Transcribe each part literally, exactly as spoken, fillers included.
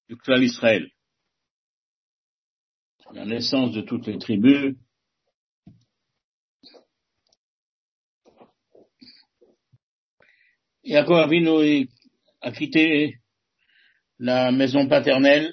du clan Israël. La naissance de toutes les tribus. Yaakov Avinu a quitté la maison paternelle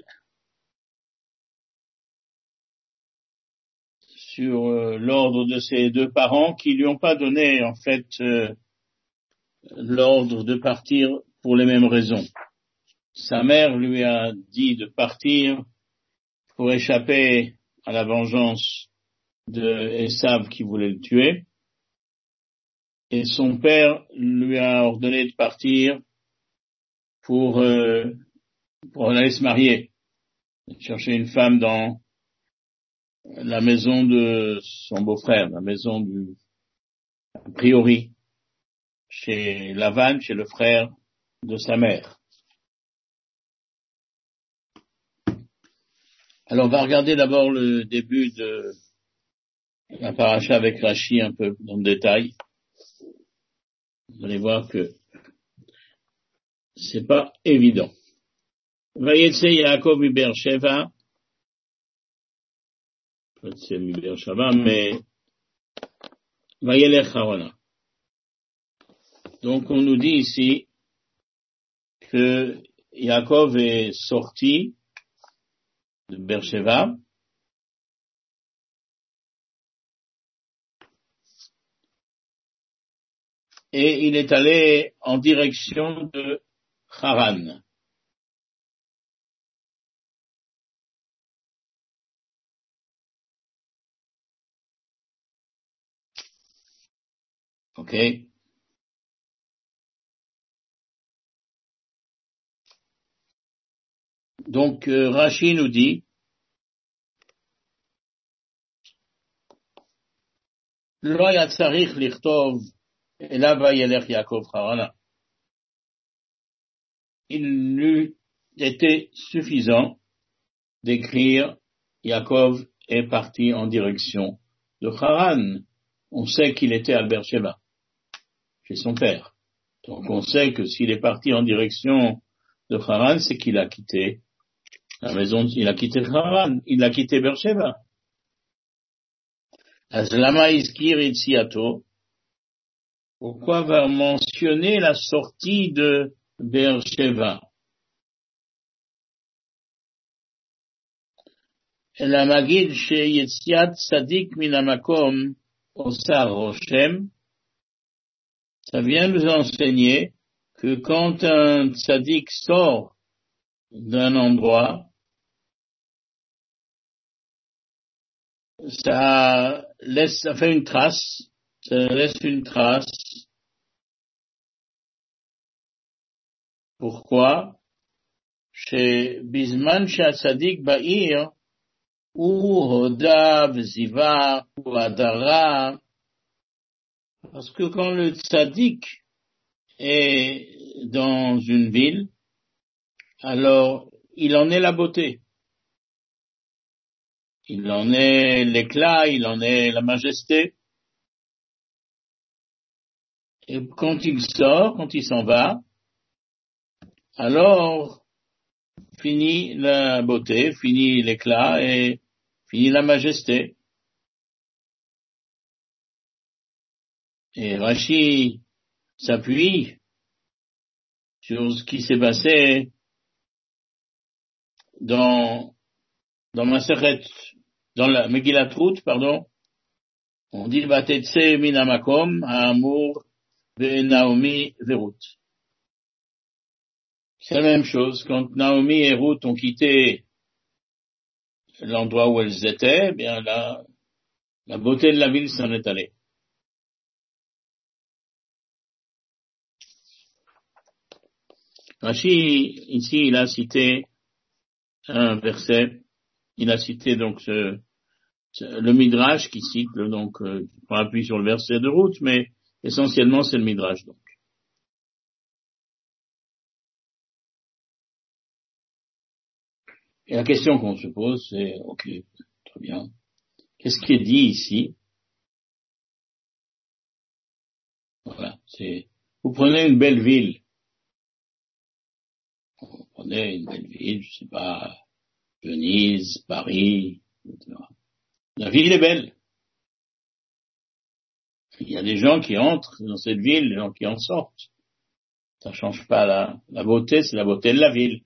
sur euh, l'ordre de ses deux parents qui lui ont pas donné en fait euh, l'ordre de partir pour les mêmes raisons. Sa mère lui a dit de partir pour échapper à la vengeance de Esav qui voulait le tuer. Et son père lui a ordonné de partir pour, euh, pour aller se marier, chercher une femme dans la maison de son beau-frère, la maison du, a priori, chez Lavan, chez le frère de sa mère. Alors on va regarder d'abord le début de la paracha avec Rashi un peu dans le détail. Vous allez voir que c'est pas évident. Vayetse Yaakov mi Be'er Sheva, c'est mi Be'er Sheva, mais Vayelech Harana. Donc on nous dit ici que Yaakov est sorti de Be'er Sheva et il est allé en direction de Haran. Ok. Donc euh, Rashi nous dit Lo היה צריך לכתוב אליו וילך יעקב חרנה. Il eût été suffisant d'écrire Yaakov est parti en direction de Haran. On sait qu'il était à Beersheba, chez son père. Donc on sait que s'il est parti en direction de Haran, c'est qu'il a quitté la maison, il a quitté Haran, il a quitté Beersheba. Az lama izkir itziato. Pourquoi va mentionner la sortie de Beersheba? La magid chez Yetziat Tzadik min hamakom osar roshem. Ça vient nous enseigner que quand un tzaddik sort d'un endroit, ça laisse, ça fait une trace, ça laisse une trace. Pourquoi? Chez Bisman chez Tzadik Ba'ir, ou Hoda, Ziva, ou Adara, parce que quand le tzaddik est dans une ville, alors il en est la beauté. Il en est l'éclat, il en est la majesté. Et quand il sort, quand il s'en va, alors finit la beauté, finit l'éclat et finit la majesté. Et Rashi s'appuie sur ce qui s'est passé dans, dans Masechet, dans la Megillat Ruth, pardon. On dit Vatetse min hamakom ha'amur ve'Naomi ve'Ruth. C'est la même chose. Quand Naomi et Ruth ont quitté l'endroit où elles étaient, eh bien la, la beauté de la ville s'en est allée. Rashi, ici, il a cité un verset, il a cité donc ce, ce, le Midrash qui cite, le, donc, euh, qui prend appui sur le verset de Ruth, mais essentiellement c'est le Midrash, donc. Et la question qu'on se pose, c'est, ok, très bien, qu'est-ce qui est dit ici? Voilà, c'est, vous prenez une belle ville, Prenez une belle ville, je sais pas, Venise, Paris, et cetera. La ville est belle. Il y a des gens qui entrent dans cette ville, des gens qui en sortent. Ça change pas la, la beauté, c'est la beauté de la ville.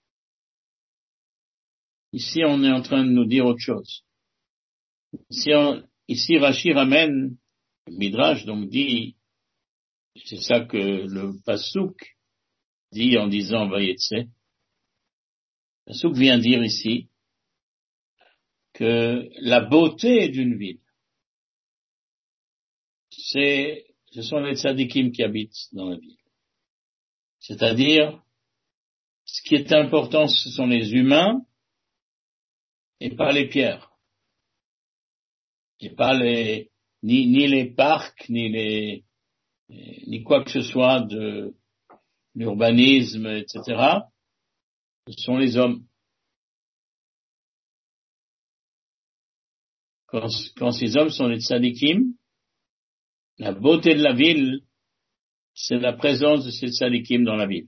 Ici, on est en train de nous dire autre chose. Ici, on, ici Rashi ramène, le Midrash donc dit, c'est ça que le Passouk dit en disant Vayetse. Le Passouk vient dire ici que la beauté d'une ville, c'est, ce sont les tzadikim qui habitent dans la ville. C'est-à-dire, ce qui est important, ce sont les humains et pas les pierres. Et pas les, ni, ni les parcs, ni les, ni quoi que ce soit de l'urbanisme, et cetera. Ce sont les hommes. Quand, quand ces hommes sont les tzadikim, la beauté de la ville, c'est la présence de ces tzadikim dans la ville.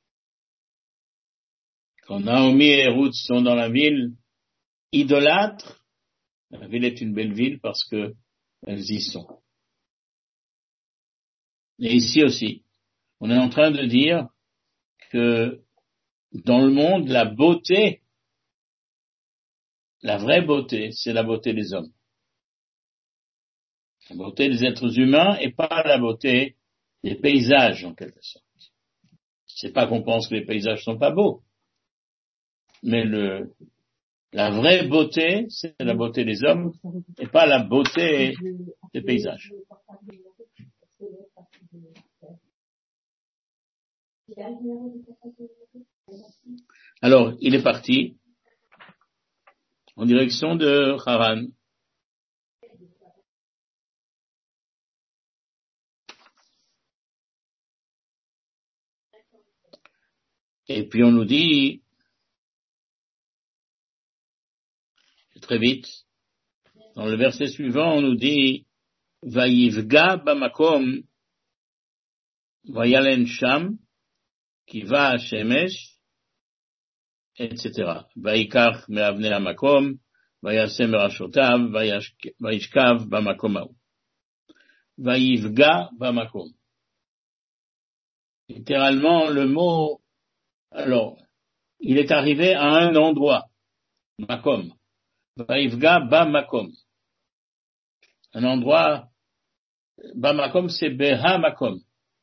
Quand Naomi et Ruth sont dans la ville, idolâtres, la ville est une belle ville parce que elles y sont. Et ici aussi, on est en train de dire que dans le monde, la beauté, la vraie beauté, c'est la beauté des hommes. La beauté des êtres humains et pas la beauté des paysages, en quelque sorte. C'est pas qu'on pense que les paysages sont pas beaux, mais le, la vraie beauté, c'est la beauté des hommes et pas la beauté des paysages. Alors, il est parti en direction de Haran. Et puis on nous dit, très vite, dans le verset suivant, on nous dit, Vayivga bamakom, vayalen sham, kiva shemesh, et cetera. Vayikach me'avne hamakom, vayasem rashotav, vayishkav bamakom haou. Vayivga bamakom. Littéralement, le mot, alors, il est arrivé à un endroit, makom. Vayivga bamakom. Un endroit, bamakom, c'est beha makom.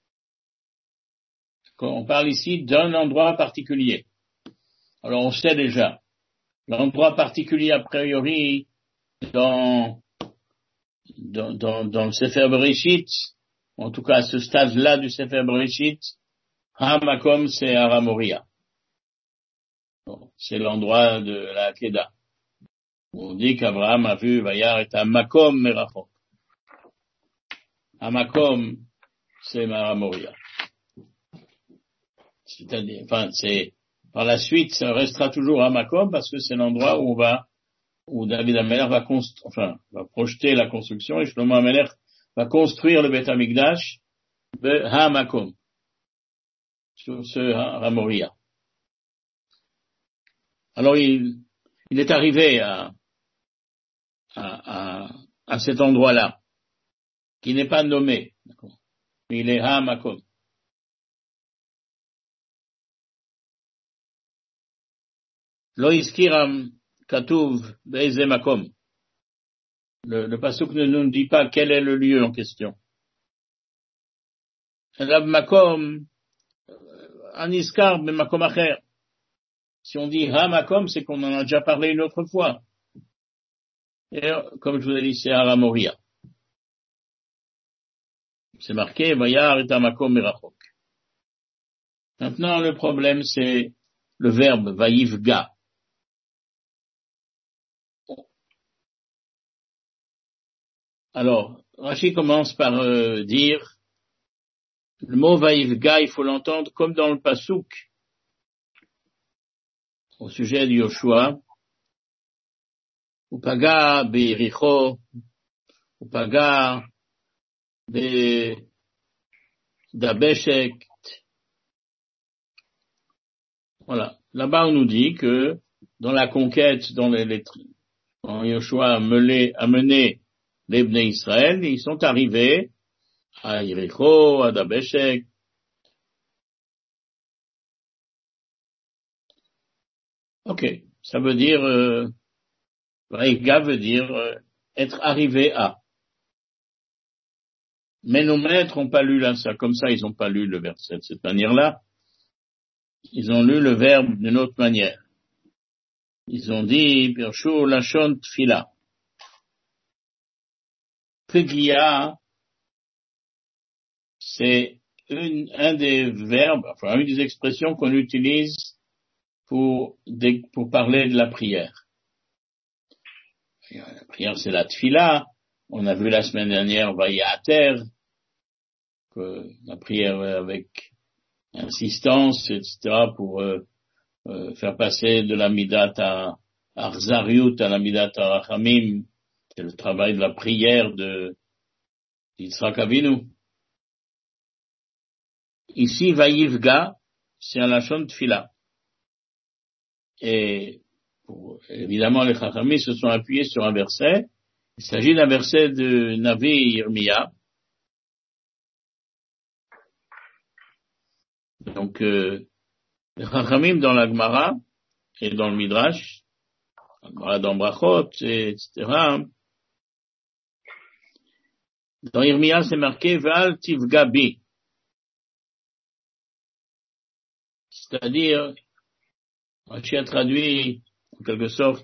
On parle ici d'un endroit particulier. Alors on sait déjà, l'endroit particulier a priori dans, dans, dans, dans le Sefer Bereshit, en tout cas à ce stade-là du Sefer Bereshit, Ha-Makom c'est Aramoria. Bon, c'est l'endroit de la Keda. On dit qu'Abraham a vu Vayar et Ha-Makom Merachok. Ha-Makom c'est Aramoria. C'est-à-dire, enfin, c'est, par la suite, ça restera toujours à Makom parce que c'est l'endroit où on va, où David Amelech va construire, enfin, va projeter la construction et Shlomo Amelech va construire le Beth Amikdash de Ha-Makom, sur ce Ramoria. Alors, il, il est arrivé à, à, à, à cet endroit-là, qui n'est pas nommé, d'accord. Il est Ha-Makom. Lo iskiram katuv be'eze makom. Le, le pasuk ne nous dit pas quel est le lieu en question. Rav makom aniskar be makom acher. Si on dit ha makom, c'est qu'on en a déjà parlé une autre fois. Et comme je vous ai dit, c'est Aramoria. C'est marqué vayar et makom merachok. Maintenant, le problème, c'est le verbe vayivga. Alors, Rashi commence par euh, dire, le mot vayivga, il faut l'entendre comme dans le pasuk, au sujet de Yoshua, Upaga be'iricho, Upaga be'dabeshek, Voilà. Là-bas, on nous dit que dans la conquête, dans les, les quand Yoshua a mené, a mené les Bnei Israël, ils sont arrivés à Yericho, à Dabeshek. Ok. Ça veut dire, euh, Vaïga veut dire euh, être arrivé à. Mais nos maîtres n'ont pas lu là, ça, comme ça, ils n'ont pas lu le verset de cette manière-là. Ils ont lu le verbe d'une autre manière. Ils ont dit, Pirshu Lachon Tfila. Pegia, c'est une, un des verbes, enfin, une des expressions qu'on utilise pour, des, pour parler de la prière. La prière, c'est la Tfila. On a vu la semaine dernière, Vayater, que la prière avec insistance, et cetera, pour euh, euh, faire passer de la midat à Arzariut à la midat à Rachamim. C'est le travail de la prière de Yitzhak Avinu. Ici, Vayivga, c'est un lachon tfila. Et pour, évidemment, les Chachamim se sont appuyés sur un verset. Il s'agit d'un verset de Navi Yirmiya. Donc, euh, les Chachamim dans la Gemara et dans le Midrash, la Gemara dans Brachot, et cetera. Dans Yirmiya, c'est marqué Val Tivga Bi. C'est-à-dire, Rashi a traduit, en quelque sorte,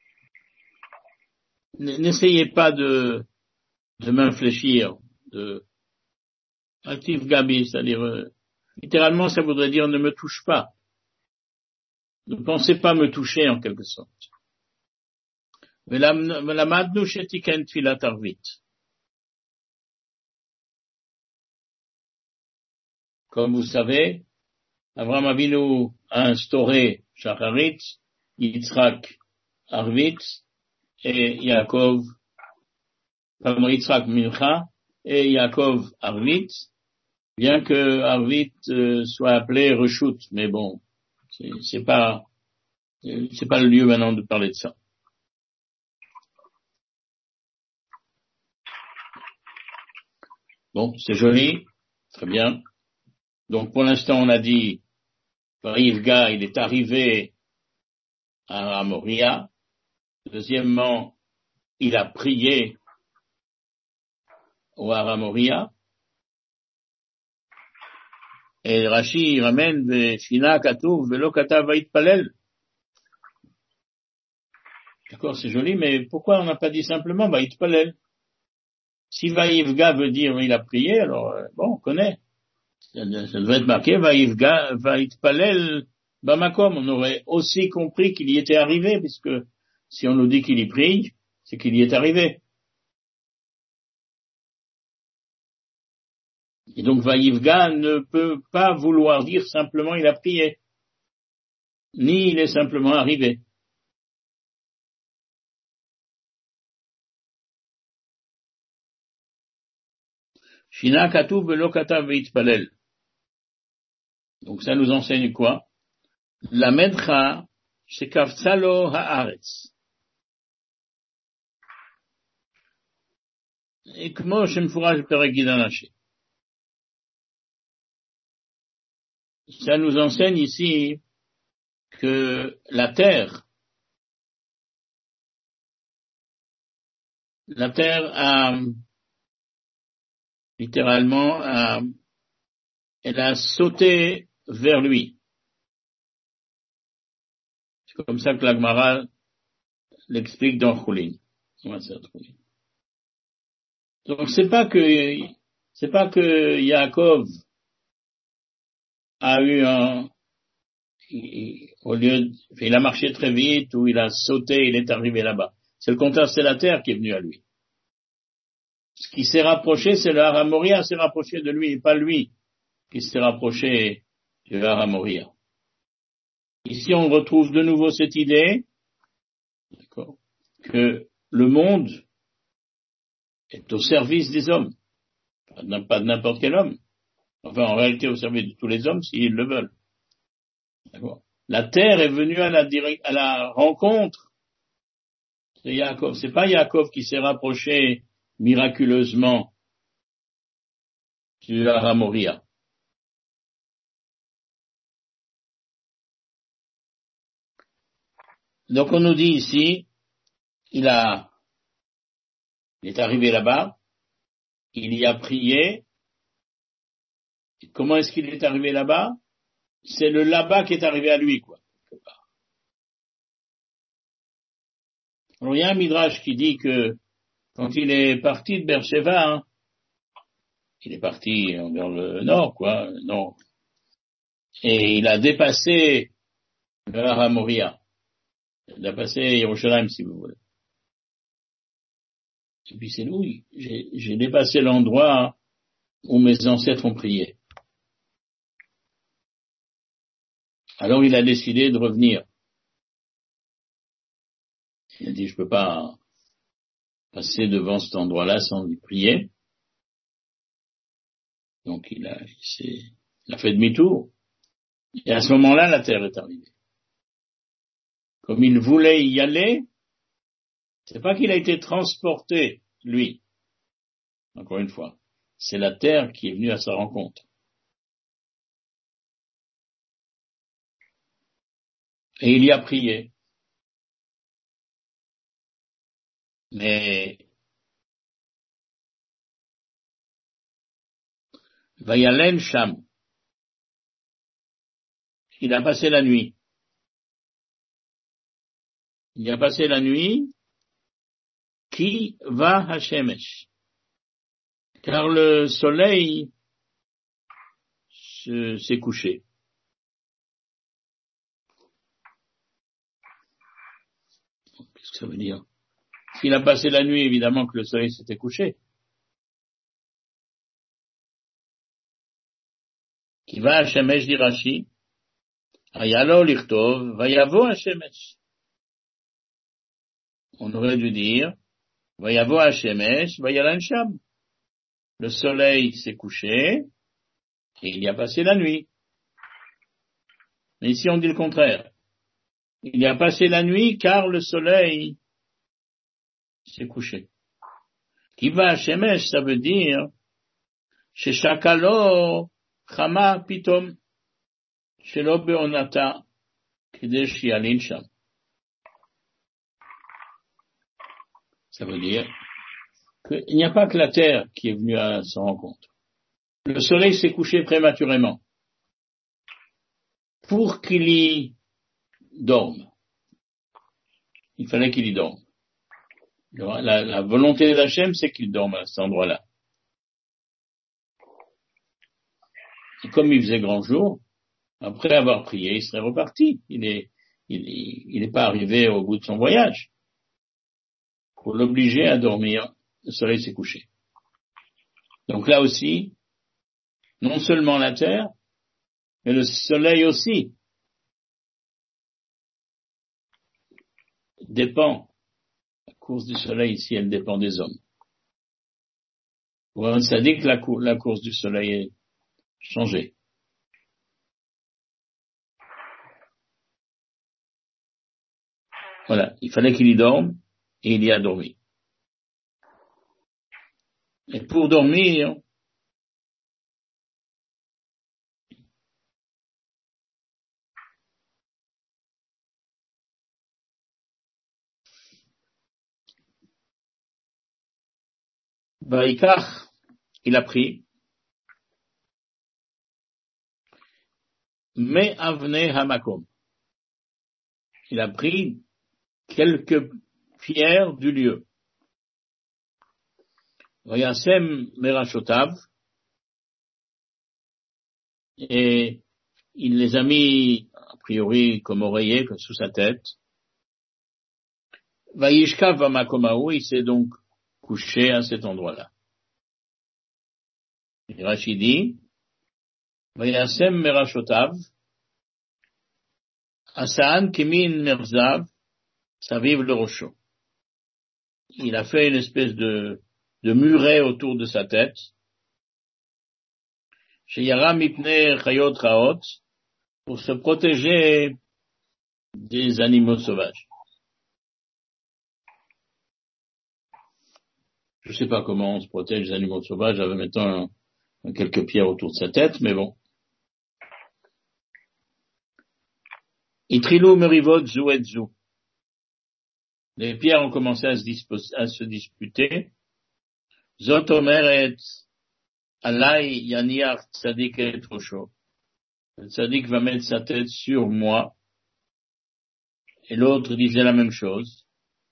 n'essayez pas de, de m'infléchir, de actif gabi, c'est-à-dire, euh, littéralement, ça voudrait dire ne me touche pas. Ne pensez pas me toucher, en quelque sorte. Comme vous savez, Avraham Avinu a instauré Shacharit, Yitzhak, Arvit, et Yaakov, pardon, Yitzhak Mincha, et Yaakov Arvit, bien que Arvit euh, soit appelé Reshut, mais bon, c'est, c'est pas, c'est pas le lieu maintenant de parler de ça. Bon, c'est joli, très bien. Donc pour l'instant, on a dit, Yivga, il est arrivé à Moria. Deuxièmement, il a prié au Hara Moria. Et Rashi ramène Shina Katuv Velo Katav Vaitpalel. D'accord, c'est joli, mais pourquoi on n'a pas dit simplement Vaitpalel? Si Vaïvga veut dire il a prié, alors bon, on connaît. Ça, ça devrait être marqué Vaïvga Vaitpalel Bamakom. On aurait aussi compris qu'il y était arrivé, puisque si on nous dit qu'il y prie, c'est qu'il y est arrivé. Et donc Vaïvga ne peut pas vouloir dire simplement il a prié, ni il est simplement arrivé. Shina Katuv Velo Katav Vaitpalel. Donc ça nous enseigne quoi? La medcha shekavtsalo haaretz. Et comment shemfouraj peregidanaché. Ça nous enseigne ici que la terre, la terre a, littéralement, a, elle a sauté vers lui. C'est comme ça que la Gemara l'explique dans Choulin. Donc c'est pas que, c'est pas que Yaakov a eu un, il, au lieu, de, il a marché très vite ou il a sauté, il est arrivé là-bas. C'est le contraire, c'est la terre qui est venue à lui. Ce qui s'est rapproché, c'est le Hara Moria s'est rapproché de lui, et pas lui qui s'est rapproché du Hara Moria. Ici, on retrouve de nouveau cette idée, d'accord, que le monde est au service des hommes, pas de n'importe quel homme. Enfin, en réalité, au service de tous les hommes, s'ils le veulent. D'accord. la terre est venue à la, direct, à la rencontre de Yaakov. C'est pas Yaakov qui s'est rapproché miraculeusement du Har Moria. Donc on nous dit ici, il a, il est arrivé là-bas, il y a prié. Comment est-ce qu'il est arrivé là-bas? C'est le là-bas qui est arrivé à lui, quoi. Alors il y a un midrash qui dit que quand il est parti de Beersheba, hein, il est parti vers le nord, quoi, nord, et il a dépassé le Har Moria. Il a passé Yerushalayim, si vous voulez. Et puis c'est nous, j'ai, j'ai dépassé l'endroit où mes ancêtres ont prié. Alors il a décidé de revenir. Il a dit, je peux pas passer devant cet endroit-là sans y prier. Donc il a, il, s'est, il a fait demi-tour. Et à ce moment-là, la terre est arrivée. Comme il voulait y aller, c'est pas qu'il a été transporté, lui. Encore une fois, c'est la terre qui est venue à sa rencontre. Et il y a prié. Mais Vayalen Sham, il a passé la nuit. Il a passé la nuit, qui va Hashemesh. Car le soleil se, s'est couché. Qu'est-ce que ça veut dire? S'il a passé la nuit, évidemment que le soleil s'était couché. Qui va Hashemesh, dit Rashi, Ayalo lichtov, vayavo Hashemesh. On aurait dû dire, vayavo Hashemesh, vayalan Sham. Le soleil s'est couché, et il y a passé la nuit. Mais ici on dit le contraire. Il y a passé la nuit car le soleil s'est couché. Qui va à Shemesh, ça veut dire chez Shakalo Chama Pitom Shelo Beonata Kedesh Yalin Sham. Ça veut dire qu'il n'y a pas que la terre qui est venue à sa rencontre. Le soleil s'est couché prématurément pour qu'il y dorme. Il fallait qu'il y dorme. La, la volonté d'Hachem, c'est qu'il dorme à cet endroit-là. Et comme il faisait grand jour, après avoir prié, il serait reparti. Il est, il, il n'est pas arrivé au bout de son voyage. Pour l'obliger à dormir, le soleil s'est couché. Donc là aussi, non seulement la terre, mais le soleil aussi dépend. La course du soleil ici, elle dépend des hommes. Pour un sadique, la, cour- la course du soleil est changée. Voilà, il fallait qu'il y dorme, et il y a dormi. Et pour dormir, Vaïkach, il a pris, mais avne hamakom. Il a pris quelques pierres du lieu. Vayasem merashotav, et il les a mis, a priori, comme oreiller, comme sous sa tête. Vayishkav vamakomahu, il s'est donc couché à cet endroit-là. Et Rashi dit, Vayasem merashotav, Asaan kimin merzav, saviv le rocho. Il a fait une espèce de, de muret autour de sa tête. Chez Yara mipne chayot raot, pour se protéger des animaux sauvages. Je ne sais pas comment on se protège des animaux sauvages en mettant un, un, quelques pierres autour de sa tête, mais bon. Itrilou merivot zu et zu. Les pierres ont commencé à se, disposer, à se disputer. Zot omeret alai yaniach tzadik et rosho. Le tzadik va mettre sa tête sur moi. Et l'autre disait la même chose.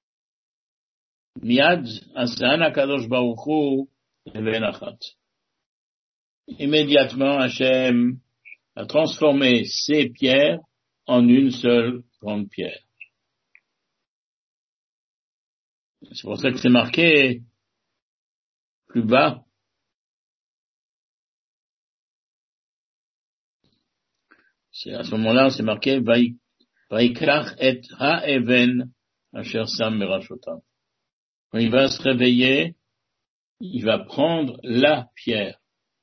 Miad asan akadosh baruch hu leven achat. Immédiatement, Hachem a transformé ces pierres en une seule grande pierre. C'est pour ça que c'est marqué plus bas. C'est à ce moment-là, c'est marqué Vaikach et ha-even asher sam merashotav. Quand il va se réveiller, il va prendre la pierre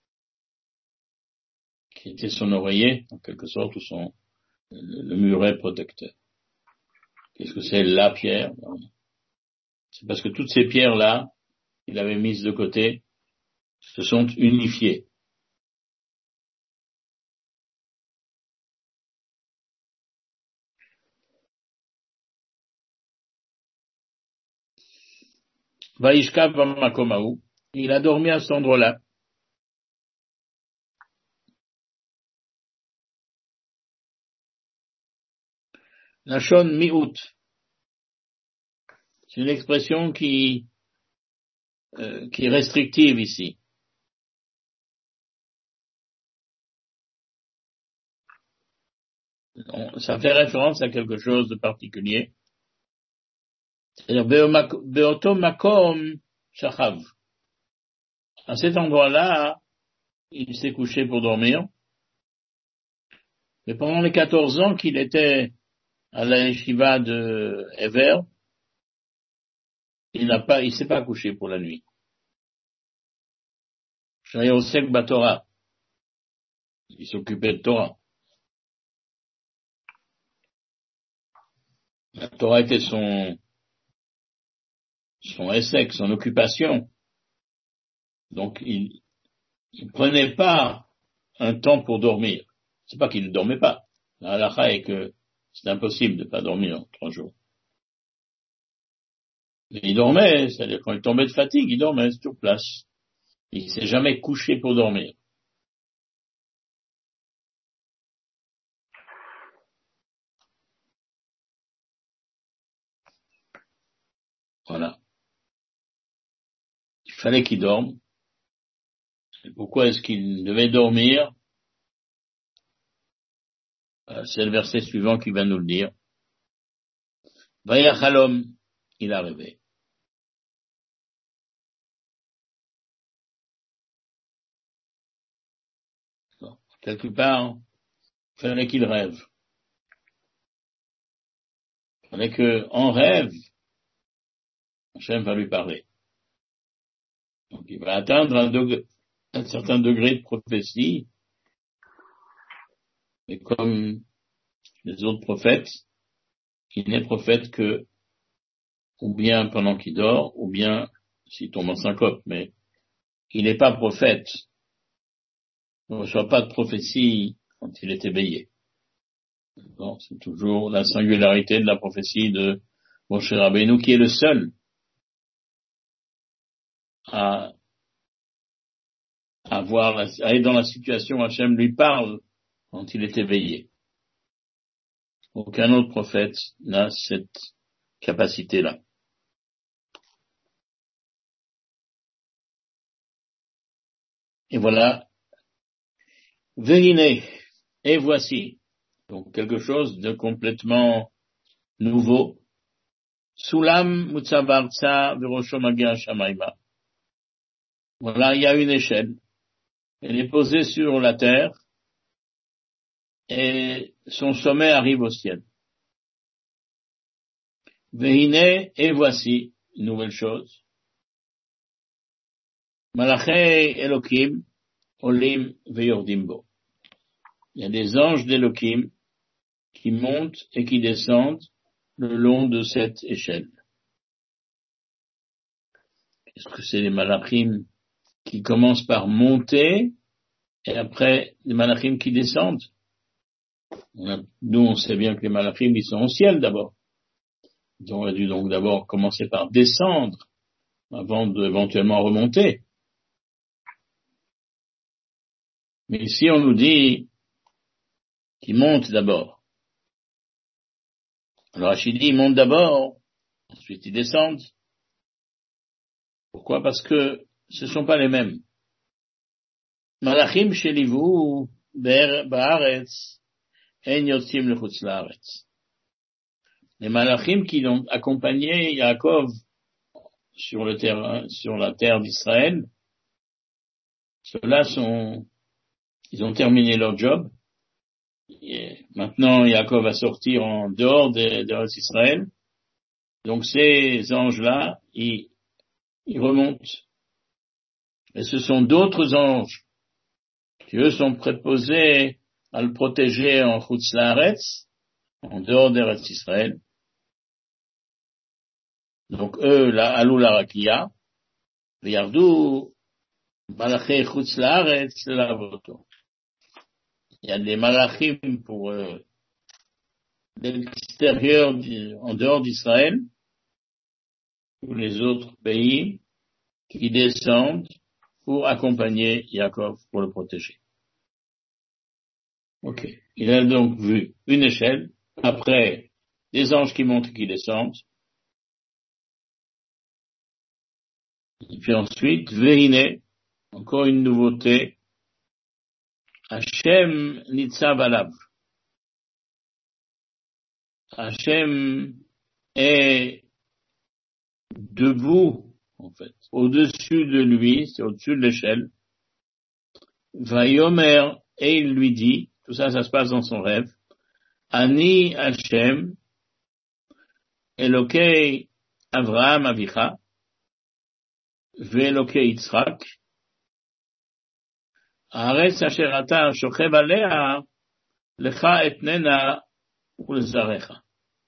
qui était son oreiller, en quelque sorte, ou son le muret protecteur. Qu'est-ce que c'est la pierre? C'est parce que toutes ces pierres-là, qu'il avait mises de côté, se sont unifiées. Vaishkav vamakomahu, il a dormi à cet endroit-là. La shon mi'ut, c'est une expression qui, euh, qui est restrictive ici. On, ça fait référence à quelque chose de particulier. C'est-à-dire, beoto makom shachav. À cet endroit-là, il s'est couché pour dormir. Mais pendant les quatorze ans qu'il était à la yeshiva de Ever, il n'a pas, il s'est pas couché pour la nuit. Shayosek Batora. Il s'occupait de Torah. La Torah était son, son essai, son occupation. Donc, il, il prenait pas un temps pour dormir. C'est pas qu'il ne dormait pas. La halakha est que c'est impossible de pas dormir en trois jours. Mais il dormait, c'est-à-dire quand il tombait de fatigue, il dormait sur place. Il s'est jamais couché pour dormir. Voilà. Il fallait qu'il dorme. Et pourquoi est-ce qu'il devait dormir? C'est le verset suivant qui va nous le dire. Vayachalom, il a rêvé. Bon. Quelque part, il fallait qu'il rêve. Il fallait que, en rêve, Hachem va lui parler. Donc il va atteindre un, degré, un certain degré de prophétie, mais comme les autres prophètes, il n'est prophète que ou bien pendant qu'il dort, ou bien s'il tombe en syncope, mais il n'est pas prophète. Il ne reçoit pas de prophétie quand il est éveillé. Bon, c'est toujours la singularité de la prophétie de Moshe Rabbeinu qui est le seul à à voir, à être dans la situation où Hachem lui parle quand il est éveillé. Aucun autre prophète n'a cette capacité-là. Et voilà. Venez, et voici. Donc quelque chose de complètement nouveau. Sulam mutzavartsa v'rosho magia shamayma. Voilà, il y a une échelle. Elle est posée sur la terre et son sommet arrive au ciel. Vehine, et voici, une nouvelle chose. Malachei qui montent et qui descendent le long de cette échelle. Est-ce que c'est les malachim qui commencent par monter et après les malachim qui descendent? Nous, on sait bien que les malachim, ils sont au ciel d'abord. Ils auraient dû donc d'abord commencer par descendre avant d'éventuellement remonter. Mais ici, on nous dit qu'ils montent d'abord. Alors Rachid dit, ils montent d'abord, ensuite ils descendent. Pourquoi? Parce que ce ne sont pas les mêmes. Malachim shelivu ba'aretz en yotzim lechutz la'aretz. Les malachim qui ont accompagné Yaakov sur le terrain, sur la terre d'Israël, ceux-là sont, ils ont terminé leur job. Et maintenant, Yaakov va sortir en dehors de, de Israël. Donc ces anges-là, ils, ils remontent. Et ce sont d'autres anges qui, eux, sont préposés à le protéger en Chutz La'aretz, en dehors d'Eretz Israël. Donc eux, la Alou la Rakia, Yardou, Malaché Chutz La'aretz, Lavoto. Il y a des malachim pour euh, l'extérieur, en dehors d'Israël, ou les autres pays, qui descendent pour accompagner Yaakov, pour le protéger. Ok. Il a donc vu une échelle, après des anges qui montent et qui descendent, et puis ensuite, Vehine, encore une nouveauté, Hashem Nitzav Alav. Hashem est debout, en fait, au-dessus de lui, c'est au-dessus de l'échelle. Vayomer, et il lui dit, tout ça, ça se passe dans son rêve, Ani Hashem, Elokei Avraham Avicha, Ve'elokei Yitzhak, Haaretz asher ata shochev alea, lecha etnena ulezarecha.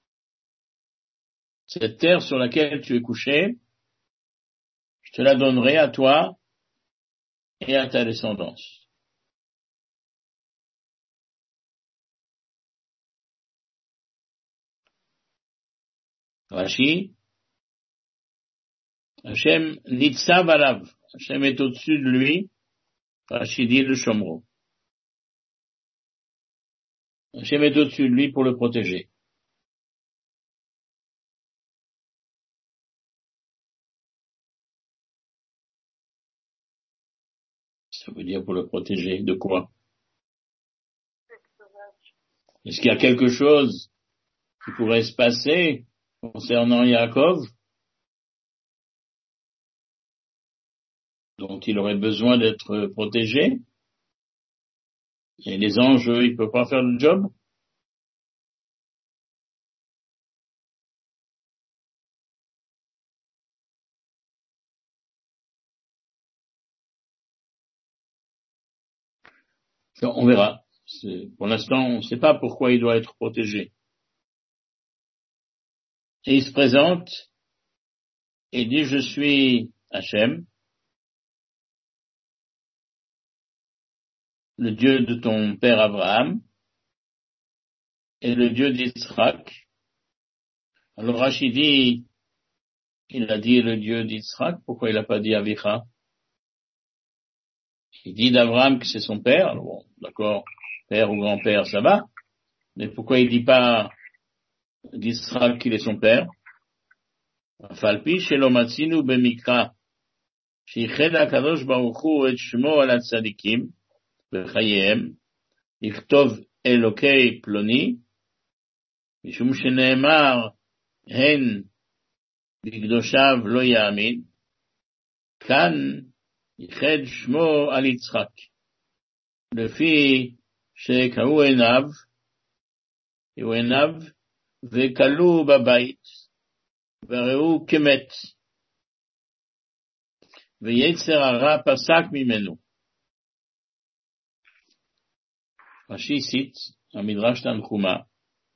Cette terre sur laquelle tu es couché, je te la donnerai à toi et à ta descendance. Rashi, Hashem nitzav alav, Hashem est au-dessus de lui, Rashi dit le Shomro. Hashem est au-dessus de lui pour le protéger. Ça veut dire pour le protéger de quoi? Est-ce qu'il y a quelque chose qui pourrait se passer concernant Yaakov dont il aurait besoin d'être protégé? Et les anges, eux, ils ne peuvent pas faire le job? On verra. C'est, pour l'instant, on ne sait pas pourquoi il doit être protégé. Et il se présente et dit, je suis Hachem, le Dieu de ton père Abraham, et le Dieu d'Israël. Alors Rachid dit, il a dit le Dieu d'Israël, pourquoi il n'a pas dit Avicha? Il dit d'Abraham que c'est son père, bon, d'accord, père ou grand-père, ça va, mais pourquoi il dit pas d'Israël qu'il est son père? Falpi shelo matzinu bemikra, sheichel hakadosh baruch hu et shmo al hatzadikim b'chayeihem, yichtov elokei ploni, mishum sheneemar hen b'kdoshav lo ya'amin, kan ייחד שמו על יצחק, לפי שקראו עיניו, היו עיניו, וכלו בבית, וראו כמת, ויצר הרע פסק ממנו. Rashi cite un Midrash Tanchuma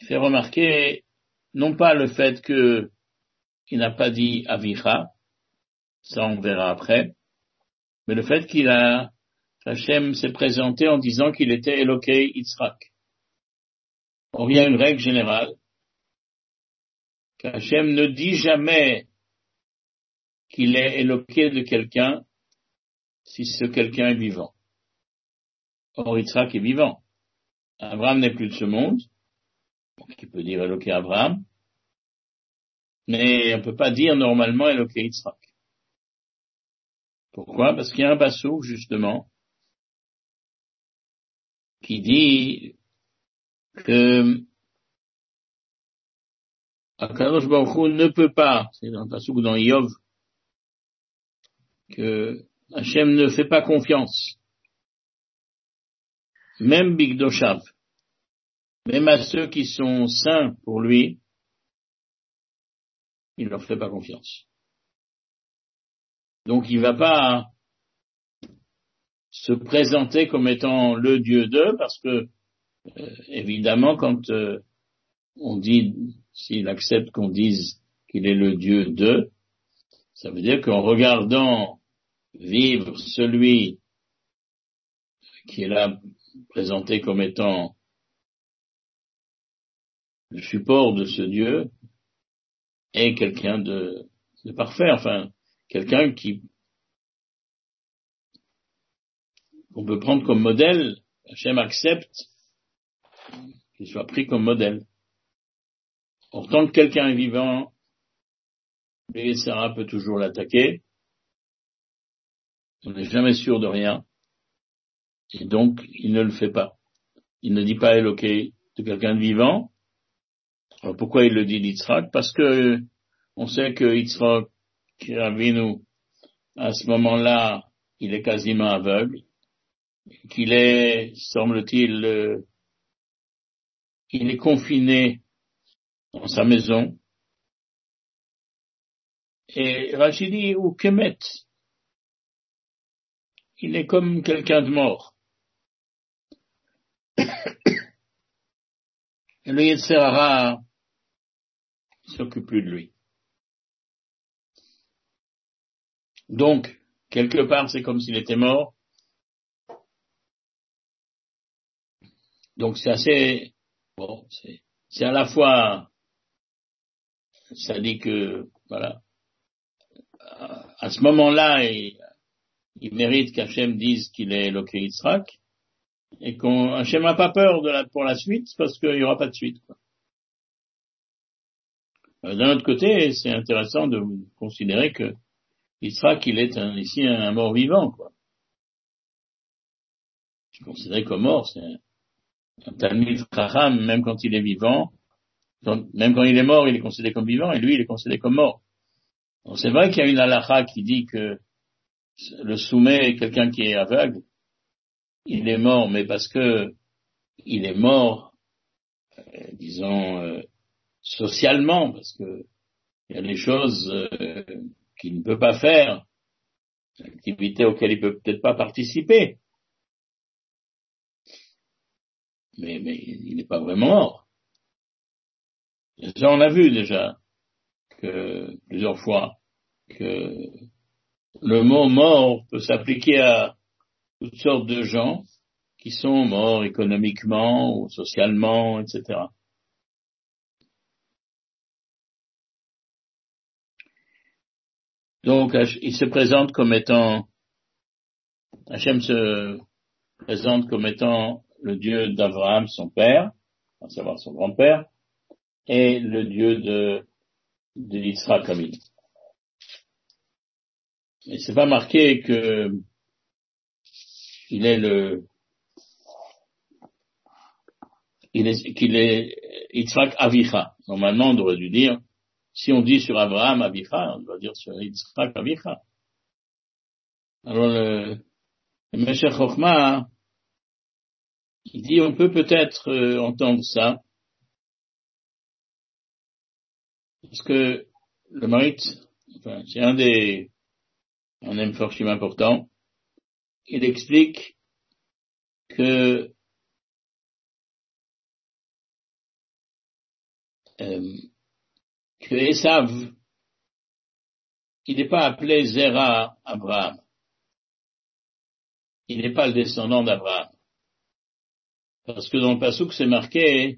fait remarquer non pas le fait que il n'a pas dit Avicha, ça on verra après, mais le fait qu'il a, Hachem s'est présenté en disant qu'il était Elokei Yitzhak. Or, il y a une règle générale, qu'Hachem ne dit jamais qu'il est Elokei de quelqu'un si ce quelqu'un est vivant. Or, Yitzhak est vivant. Abraham n'est plus de ce monde, donc il peut dire Elokei Abraham, mais on ne peut pas dire normalement Elokei Yitzhak. Pourquoi? Parce qu'il y a un passouk, justement, qui dit que Akadosh Baruch Hu ne peut pas, c'est dans le passouk dans Iyov, que Hachem ne fait pas confiance, même Bigdoshav, même à ceux qui sont saints pour lui, il ne leur fait pas confiance. Donc il ne va pas se présenter comme étant le Dieu d'eux, parce que, euh, évidemment, quand euh, on dit, s'il accepte qu'on dise qu'il est le Dieu d'eux, ça veut dire qu'en regardant vivre celui qui est là présenté comme étant le support de ce Dieu, est quelqu'un de, de parfait, enfin, quelqu'un qui qu'on peut prendre comme modèle. Hachem accepte qu'il soit pris comme modèle. En tant que quelqu'un est vivant, le Sarah peut toujours l'attaquer. On n'est jamais sûr de rien. Et donc, il ne le fait pas. Il ne dit pas Elokei de quelqu'un de vivant. Alors pourquoi il le dit d'Yitzhak? Parce que on sait que Yitzhak, Avinu, à ce moment-là, il est quasiment aveugle, qu'il est, semble-t-il, euh, il est confiné dans sa maison. Et Rashi dit, ou Kemet, il est comme quelqu'un de mort. Et le Yetzer Hara ne s'occupe plus de lui. Donc, quelque part, c'est comme s'il était mort. Donc, c'est assez, bon, c'est, c'est à la fois, ça dit que, voilà, à ce moment-là, il, il mérite qu'Hachem dise qu'il est Elokei Yitzhak, et qu'on, Hachem n'a pas peur de la, pour la suite, parce qu'il n'y aura pas de suite, quoi. D'un autre côté, c'est intéressant de considérer que Yitzhak, il est un, ici un mort vivant, quoi. C'est considéré comme mort, c'est un, un Talmid Chacham, même quand il est vivant, quand, même quand il est mort, il est considéré comme vivant, et lui, il est considéré comme mort. Donc c'est vrai qu'il y a une halakha qui dit que le soumet est quelqu'un qui est aveugle, il est mort, mais parce que il est mort, euh, disons, euh, socialement, parce que il y a des choses euh, qu'il ne peut pas faire, des activités auxquelles il peut peut-être pas participer. Mais, mais il n'est pas vraiment mort. Et ça, on a vu déjà que plusieurs fois que le mot mort peut s'appliquer à toutes sortes de gens qui sont morts économiquement ou socialement, et cetera. Donc, il se présente comme étant, Hachem se présente comme étant le Dieu d'Abraham, son père, à savoir son grand-père, et le Dieu de, de Yitzhak Avinu. Et c'est pas marqué que il est le, il est, qu'il est Yitzhak Avicha. Normalement, on devrait dû dire, si on dit sur Abraham Avicha, on doit dire sur Yitzhak Avicha. Alors le, le Meshech Chochma, il dit, on peut peut-être euh, entendre ça, parce que le Marit, enfin, c'est un des, un émphorchim important, il explique que euh, que Esav, il n'est pas appelé Zera Abraham. Il n'est pas le descendant d'Abraham. Parce que dans le passouk, c'est marqué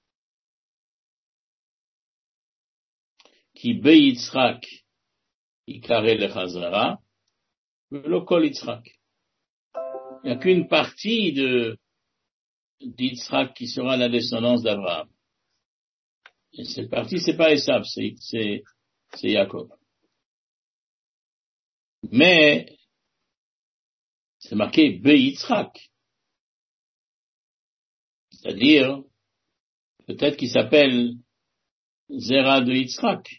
qui be Yitzhak, ikare lechazara, velo kol Yitzhak. Il n'y a qu'une partie de d'Yitzhak qui sera la descendance d'Abraham. Et cette partie, c'est pas Esav, c'est, c'est, c'est Jacob. Mais, c'est marqué be Yitzhak. C'est-à-dire, peut-être qu'il s'appelle Zera de Yitzhak.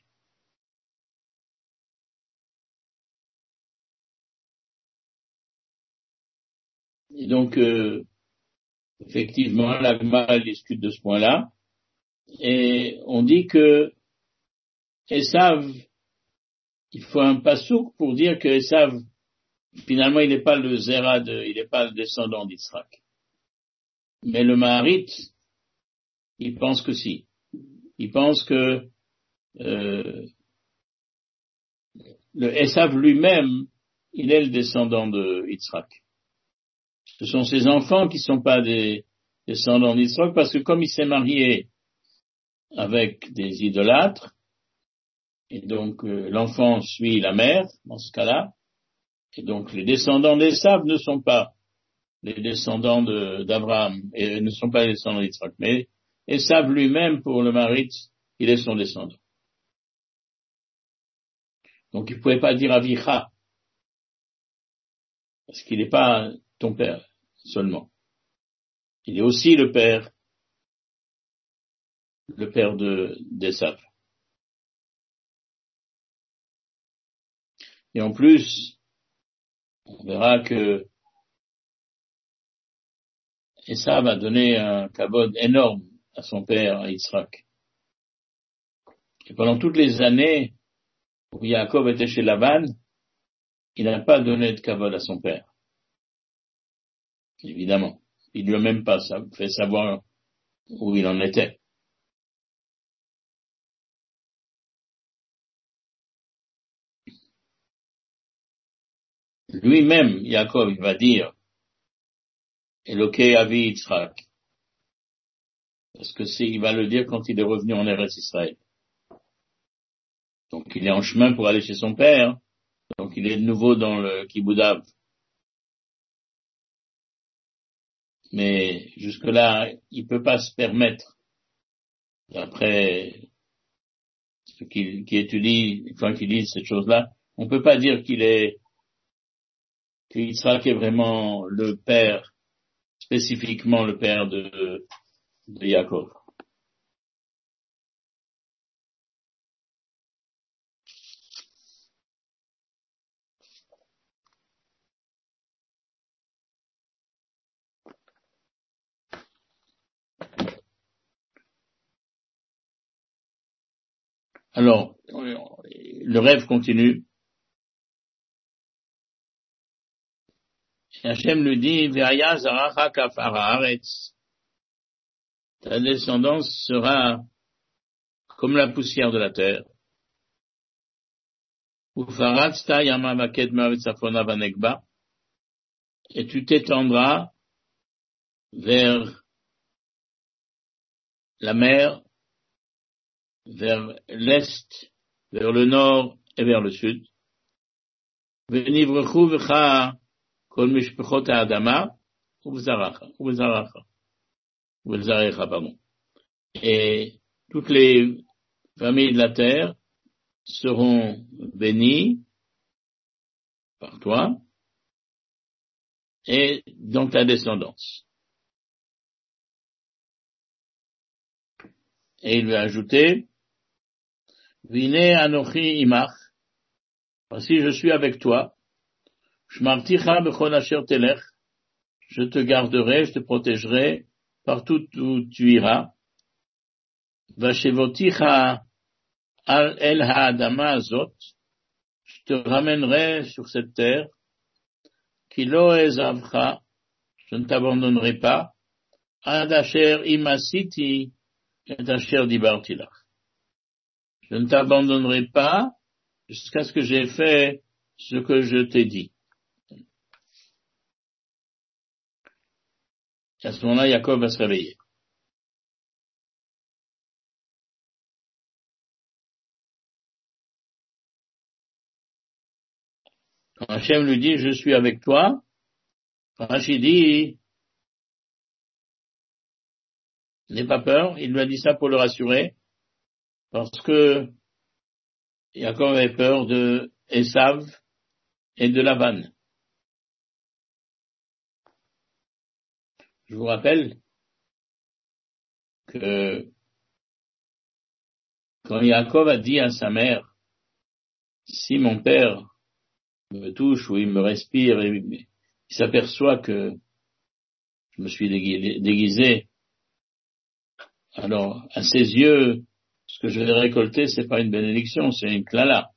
Et donc, euh, effectivement, la Gemara discute de ce point-là. Et on dit que Esav, il faut un passouk pour dire que Esav, finalement, il n'est pas le Zera de, il n'est pas le descendant d'Yitzhak. Mais le Maharit, il pense que si. Il pense que euh, le Esav lui-même, il est le descendant de Yitzhak. Ce sont ses enfants qui ne sont pas des descendants d'Yitzhak, parce que comme il s'est marié avec des idolâtres, et donc euh, l'enfant suit la mère, dans ce cas-là, et donc les descendants d'Esav ne sont pas les descendants de, d'Abraham, et ne sont pas les descendants d'Yitzhak, mais Esav lui-même, pour le Maharit, il est son descendant. Donc il ne pouvait pas dire Avicha, parce qu'il n'est pas ton père seulement. Il est aussi le père, le père de d'Esav. Et en plus, on verra que Esav a donné un kavod énorme à son père, à Yitzhak. Et pendant toutes les années où Yaakov était chez Lavan, il n'a pas donné de kavod à son père. Évidemment. Il lui a même pas fait savoir où il en était. Lui-même, Yaakov, il va dire Elokei Avi Yitzhak. Parce que c'est, il va le dire quand il est revenu en Eretz Israël. Donc il est en chemin pour aller chez son père. Donc il est de nouveau dans le Kiboudav. Mais jusque-là, il peut pas se permettre, d'après ceux qui, qui étudient, enfin qui lisent cette chose-là, on peut pas dire qu'il est, que Yitzhak est vraiment le père, spécifiquement le père de, de Yaakov. Alors, le rêve continue. Hachem lui dit, Ve'aya zaracha kafar haaretz. Ta descendance sera comme la poussière de la terre. Ufaratzta yama vakedma v'tzafona vanegba. Et tu t'étendras vers la mer, vers l'est, vers le nord et vers le sud. Venivrechu v'cha kol mishpechot ha'adama u'v'zaracha, u'v'zaracha, u'v'zarecha, pardon. Et toutes les familles de la terre seront bénies par toi et dans ta descendance. Et il lui a ajouté, Vine anochi imach, voici je suis avec toi, shmarticha bechol asher telech, je te garderai, je te protégerai partout où tu iras, vashevoticha al el ha'adama azot, je te ramènerai sur cette terre, ki lo ezavcha, je ne t'abandonnerai pas, ad asher imasiti et asher dibarti lach, je ne t'abandonnerai pas jusqu'à ce que j'ai fait ce que je t'ai dit. Et à ce moment-là, Jacob va se réveiller. Quand Hachem lui dit, je suis avec toi, Rachid dit, n'aie pas peur, il lui a dit ça pour le rassurer, parce que Jacob avait peur de Esav et de Lavan. Je vous rappelle que quand Jacob a dit à sa mère, si mon père me touche ou il me respire et il s'aperçoit que je me suis déguisé, alors à ses yeux, ce que je vais récolter, c'est pas une bénédiction, c'est une klala.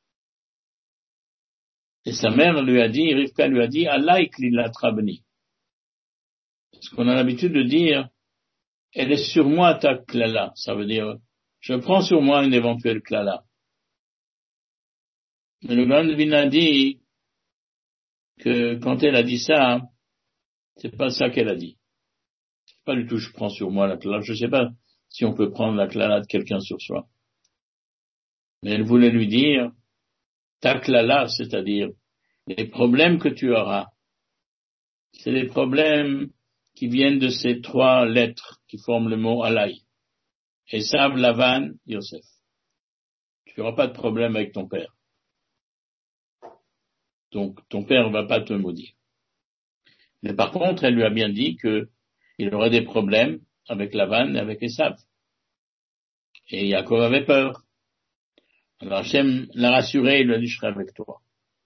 Et sa mère lui a dit, Rivka lui a dit, Allah iklilat rabni. Parce qu'on a l'habitude de dire, elle est sur moi ta klala. Ça veut dire, je prends sur moi une éventuelle klala. Mais le grand Vin a dit que quand elle a dit ça, c'est pas ça qu'elle a dit. C'est pas du tout je prends sur moi la klala. Je sais pas si on peut prendre la klala de quelqu'un sur soi. Mais elle voulait lui dire, ta klala, c'est-à-dire les problèmes que tu auras, c'est les problèmes qui viennent de ces trois lettres qui forment le mot Alay. Esav, Lavan, Yosef. Tu n'auras pas de problème avec ton père. Donc, ton père ne va pas te maudire. Mais par contre, elle lui a bien dit qu'il aurait des problèmes avec Lavan et avec Esav. Et Yaakov avait peur. Alors Hachem l'a rassuré, il lui a dit, je serai avec toi.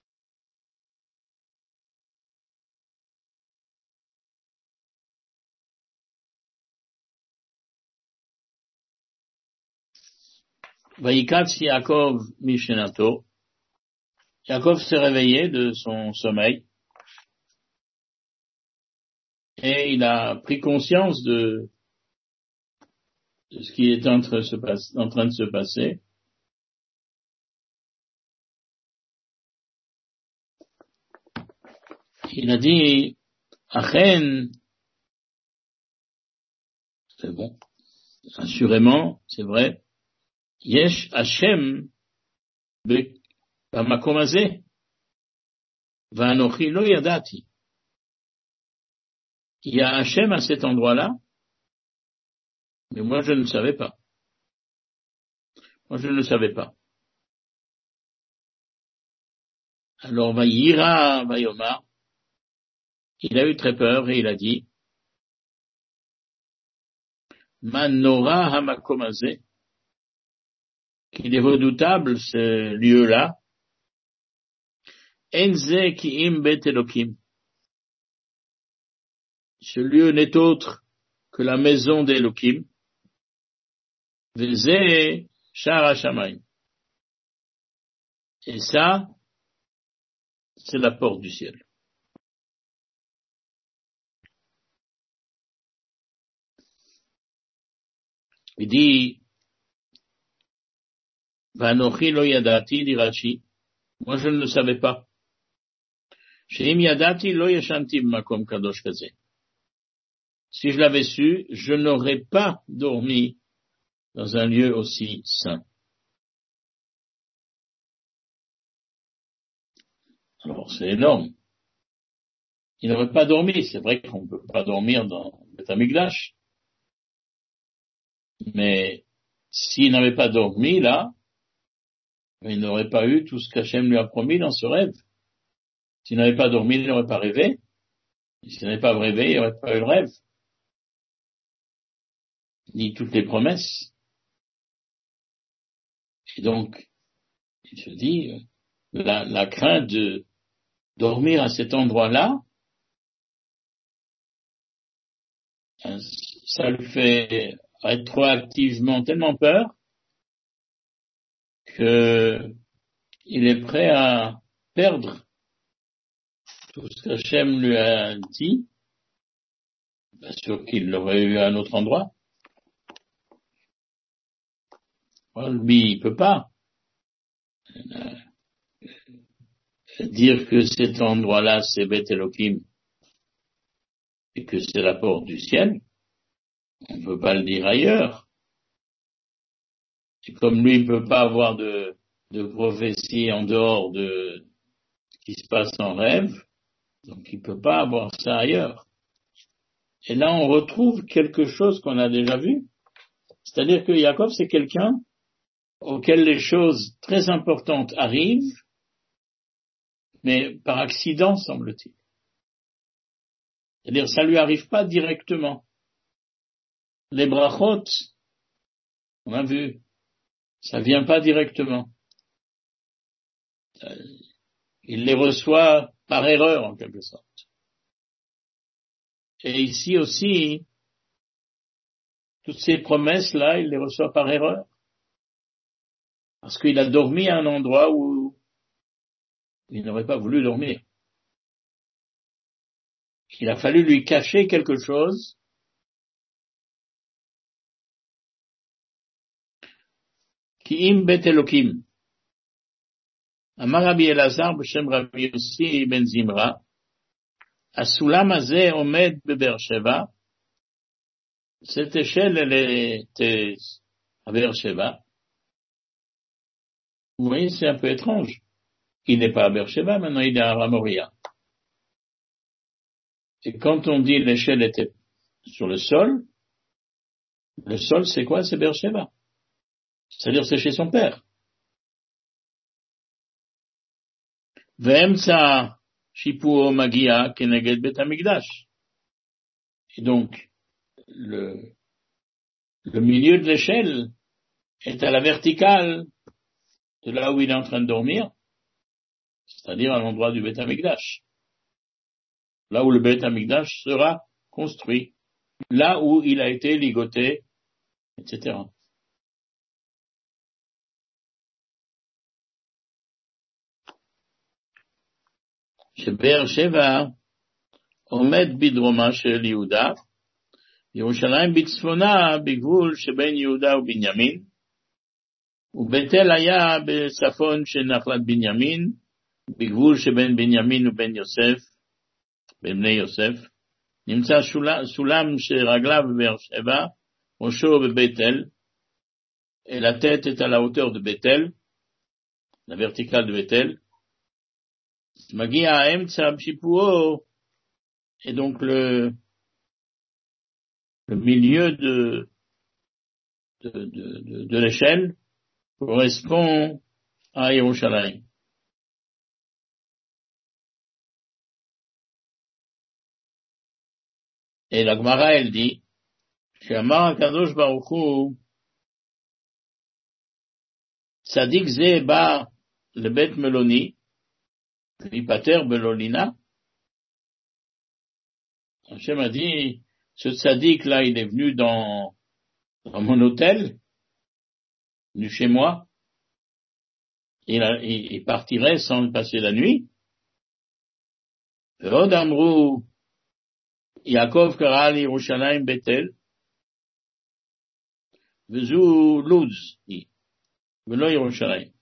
Vayikatz Yaakov Mishenato. Yaakov s'est réveillé de son sommeil et il a pris conscience de, de ce qui est en train, de se passe, en train de se passer. Il a dit, Achen, c'est bon, assurément, c'est vrai, Yesh Hashem b'makom hazeh, v'anochi lo yadati. Il y a Hashem à cet endroit-là, mais moi je ne savais pas. Moi je ne le savais pas. Alors Vayira Vayomar, il a eu très peur et il a dit, Manora hamakom hazeh, qu'il est redoutable ce lieu-là, Enze ki'im bet Elokim. Ce lieu n'est autre que la maison d'Elokim, Veze Shar HaShamayim. Et ça, c'est la porte du ciel. Il dit, Vanochi lo yadati, dit Rashi, moi je ne le savais pas. Sheim yadati lo yashanti b'makom kadosh kazeh. Si je l'avais su, je n'aurais pas dormi dans un lieu aussi saint. Alors c'est énorme. Il n'aurait pas dormi. C'est vrai qu'on ne peut pas dormir dans le Beth Amikdash. Mais s'il n'avait pas dormi là, il n'aurait pas eu tout ce qu'Hachem lui a promis dans ce rêve. S'il n'avait pas dormi, il n'aurait pas rêvé. S'il n'avait pas rêvé, il n'aurait pas eu le rêve. Ni toutes les promesses. Et donc, il se dit, la, la crainte de dormir à cet endroit-là, ça lui fait rétroactivement tellement peur que il est prêt à perdre tout ce qu'Hachem lui a dit, bien sûr qu'il l'aurait eu à un autre endroit. Lui, il peut pas euh, dire que cet endroit-là, c'est Beth Elohim et que c'est la porte du ciel. On ne peut pas le dire ailleurs. Et comme lui, il ne peut pas avoir de, de prophétie en dehors de ce qui se passe en rêve, donc il ne peut pas avoir ça ailleurs. Et là, on retrouve quelque chose qu'on a déjà vu. C'est-à-dire que Yaakov, c'est quelqu'un auquel les choses très importantes arrivent, mais par accident, semble-t-il. C'est-à-dire, ça lui arrive pas directement. Les brachot, on a vu, ça vient pas directement. Il les reçoit par erreur, en quelque sorte. Et ici aussi, toutes ces promesses-là, il les reçoit par erreur. Parce qu'il a dormi à un endroit où il n'aurait pas voulu dormir. Il a fallu lui cacher quelque chose. Ki im bet Elokim. Amar Rabbi Elazar b'shem Rabbi Yossi ben Zimra. הסולם הזה עומד בבאר שבע. Cette échelle, elle était à Be'er Sheva. Vous voyez, c'est un peu étrange. Il n'est pas à Be'er Sheva, maintenant il est à Ramoria. Et quand on dit l'échelle était sur le sol, le sol c'est quoi? C'est Be'er Sheva. C'est-à-dire c'est chez son père. Ve'emtsa shipuo magia keneged bet hamikdash. Et donc, le, le milieu de l'échelle est à la verticale de là où il est en train de dormir, c'est-à-dire à l'endroit du Beth Amikdash. Là où le Beth Amikdash sera construit, là où il a été ligoté, et cetera. שבאר שבע עומד בדרומה של יהודה, ירושלים בצפונה בגבול שבין יהודה ובנימין, ובית אל היה בצפון של נחלת בנימין, בגבול שבין בנימין ובין יוסף, בין בני יוסף, נמצא סולם שרגליו בבאר שבע, ראשו בבית אל, et la tête est à la hauteur de Bethel, la verticale de Bethel. Magia Emtsa Pshipuo, et donc le, le milieu de, de, de, de, de l'échelle correspond à Yerushalayim. Et la Gemara, elle dit, She'amar HaKadosh Baruch Hu, Tzadik ze ba lebet meloni, Vipater belolina. Hachem a dit, ce tzaddik là, il est venu dans, dans mon hôtel, venu chez moi, il, a, il, il partirait sans passer la nuit. Ve'od amru, Yaakov kara li Yerushalayim Betel, ve'zu Luz, ve'lo Yerushalayim.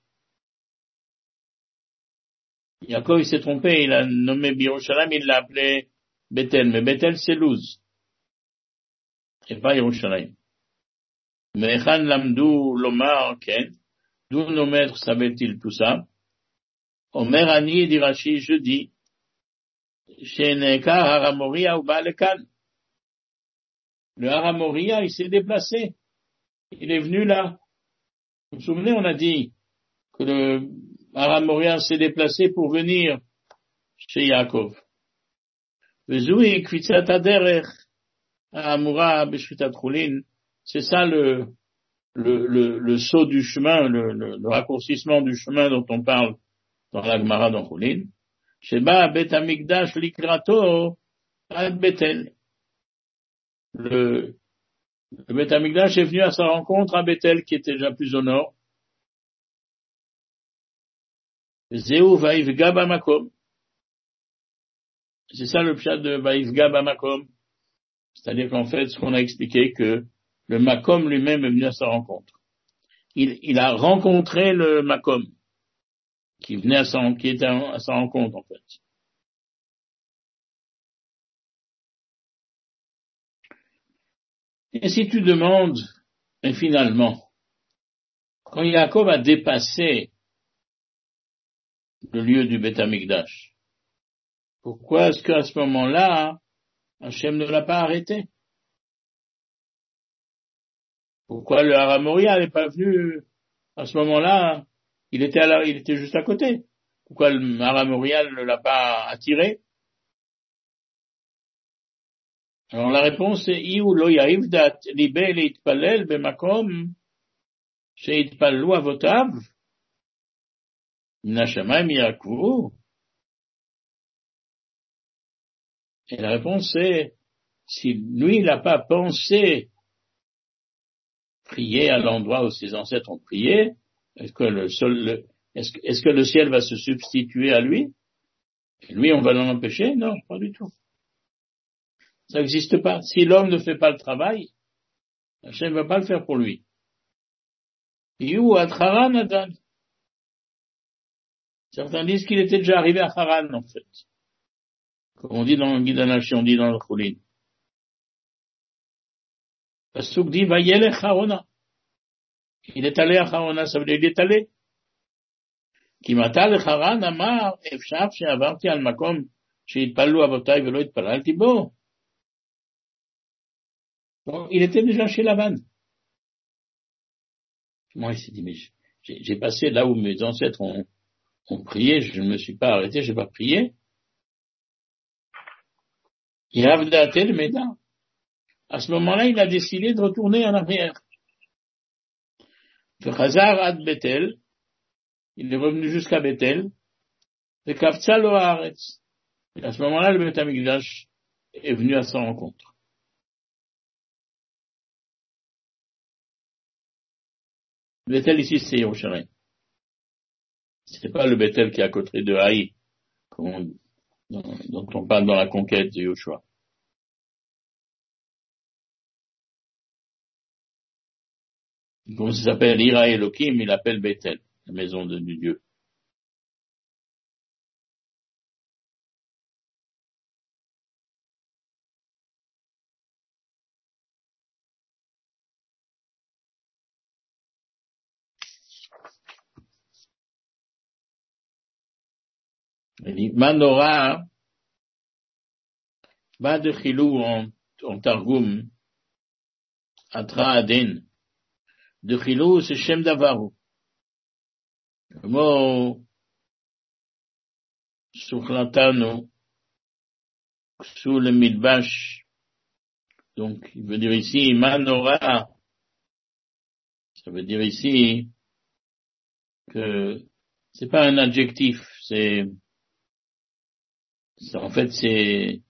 Yaakov, il s'est trompé, il a nommé Yerushalayim, il l'a appelé Bethel, mais Bethel, c'est Luz, et pas Yerushalayim. Mais Echan Lamdou Lomar Ken, d'où nos maîtres savaient-ils tout ça? Omer Ani, dit Rashi, je dis, Shenekar Haramoria ou Baalekan. Le Haramoria, il s'est déplacé. Il est venu là. Vous vous souvenez, on a dit que le Haramoria s'est déplacé pour venir chez Yaakov. Vezoui Kvitzat Aderech Haramura Beshvitat Chulin. C'est ça le, le, le, le saut du chemin, le, le, le raccourcissement du chemin dont on parle dans la Gemara dans Chulin. Sheba Bet Amikdash Likrato Ad Betel. Le, le Bet Amikdash est venu à sa rencontre à Betel, qui était déjà plus au nord. Zeu Vaivga Bamakom. C'est ça le pshat de Vaivga Bamakom. C'est-à-dire qu'en fait, ce qu'on a expliqué, que le Makom lui-même est venu à sa rencontre. il, il a rencontré le Makom, qui venait à sa, qui était à sa rencontre, en fait. Et si tu demandes, et finalement, quand Yaakov a dépassé le lieu du Beth Amikdash, pourquoi est-ce qu'à ce moment-là, Hachem ne l'a pas arrêté? Pourquoi le Har Moria n'est pas venu à ce moment-là? Il était à la, il était juste à côté. Pourquoi le Har Moria ne l'a pas attiré? Alors la réponse est Iou lo ya'iv dat libe leitpalel bemakom sheitpallu avotav min hashamayim ya'akvu. Et la réponse est si lui il n'a pas pensé prier à l'endroit où ses ancêtres ont prié, est-ce que le sol, le, est-ce, est-ce que le ciel va se substituer à lui? Et lui on va l'en empêcher? Non, pas du tout. Ça n'existe pas. Si l'homme ne fait pas le travail, Hachem ne va pas le faire pour lui. Iou à Haran Adan. Certains disent qu'il était déjà arrivé à Haran, en fait. Comme on dit dans le Guide Anashi, on dit dans le Choulin. Pasuk dit, Vayelech Harona. Il est allé à Harona, ça veut dire il est allé. Ki mata le Haran amar, efshaf she'avarti al makom, she'itpallu avotai velo itpalalti bo. Bon, il était déjà chez Lavan. Moi, il s'est dit, mais j'ai, j'ai passé là où mes ancêtres ont, ont prié, je ne me suis pas arrêté, je n'ai pas prié. Il a avdaté le Méda. À ce moment-là, il a décidé de retourner en arrière. Le Chazar ad Bethel, il est revenu jusqu'à Bethel. Le Kafza lo haaretz. Et à ce moment-là, le Beth Amikdash est venu à sa rencontre. Bethel ici, c'est Yerushalayim. C'est pas le Bethel qui est à côté de Haï, dont on parle dans la conquête de Yoshua. Comme ça s'appelle Ira Elohim, il appelle Bethel, la maison de, du Dieu. Il dit, Manora, Ba de Chilou en, en Targum, Atra Aden. De Chilou, c'est Shem Davaru. Le mot Suchlatano, sous le Midbash. Donc, il veut dire ici, Manora. Ça veut dire ici que c'est pas un adjectif, c'est, c'est en fait, c'est,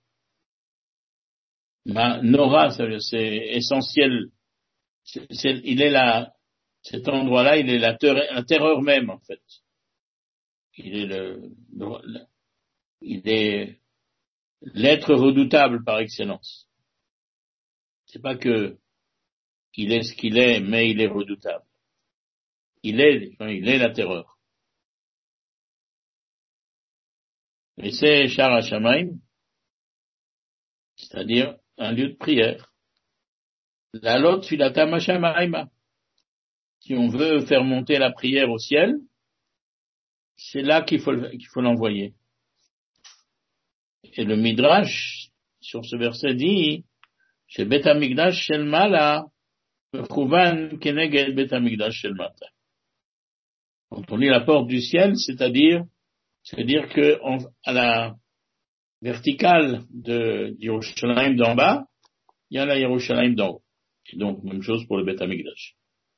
Nora, ça veut dire, c'est essentiel. C'est, c'est, il est là, cet endroit-là, il est la terreur, la terreur même, en fait. Il est le, le il est l'être redoutable par excellence. C'est pas que il est ce qu'il est, mais il est redoutable. Il est, il est la terreur. Et c'est Shar HaShamayim, c'est-à-dire un lieu de prière. La lot filatam hashamayma. Si on veut faire monter la prière au ciel, c'est là qu'il faut, qu'il faut l'envoyer. Et le Midrash, sur ce verset dit, chez Bet Hamikdash shel Mala, mechouvan keneged Bet Hamikdash shel Mata. Quand on lit la porte du ciel, c'est-à-dire, c'est-à-dire que on, à la verticale de Yerushalayim d'en bas, il y a la Yerushalayim d'en haut. Et donc, même chose pour le Bet Hamikdash.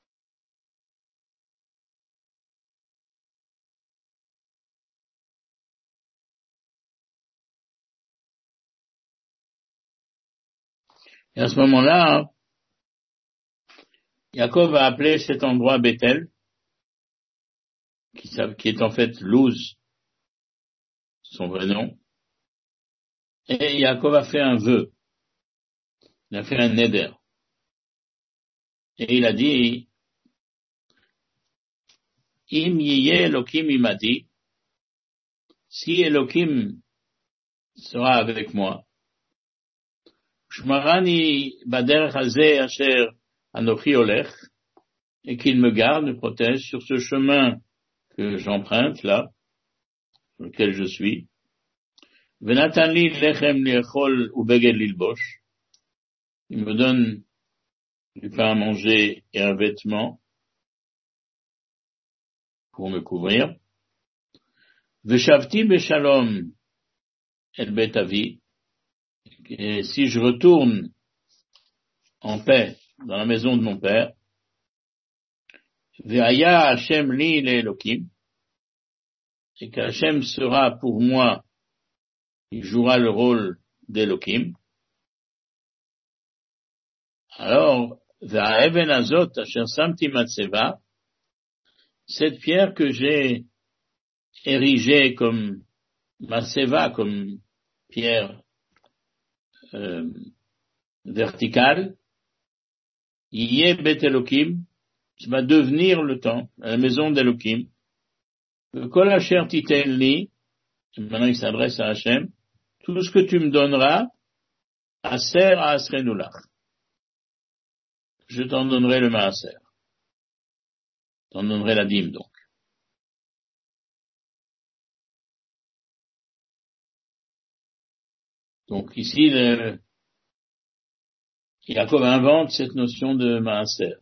Et à ce moment-là, Yaakov a appelé cet endroit Bethel, qui, qui est en fait Luz, son vrai nom. Et Yaakov a fait un vœu. Il a fait un neder. Et il a dit, Im yiyeh Elokim imadi, si Elokim sera avec moi, Shmarani baderech hazeh asher anochi olech, et qu'il me garde, me protège sur ce chemin que j'emprunte là, sur lequel je suis. Venatan li lechem liechol ubeged lilbosh, il me donne du pain à manger et un vêtement pour me couvrir. Veshavti beshalom el bet avi, et si je retourne en paix dans la maison de mon père, ve'aya Hashem li le'elokim, et qu'Hachem sera pour moi, il jouera le rôle d'Elokim. Alors, ve'aeben azot asher samti matseva, cette pierre que j'ai érigée comme matseva, comme pierre euh, verticale, yeh bet Elokim, ça va devenir le temple, la maison d'Elokim. Kol asher titen li, maintenant il s'adresse à Hachem, tout ce que tu me donneras, aser asrenulach, je t'en donnerai le maaser, t'en donnerai la dîme donc. Donc ici, le, Yaakov invente cette notion de maaser.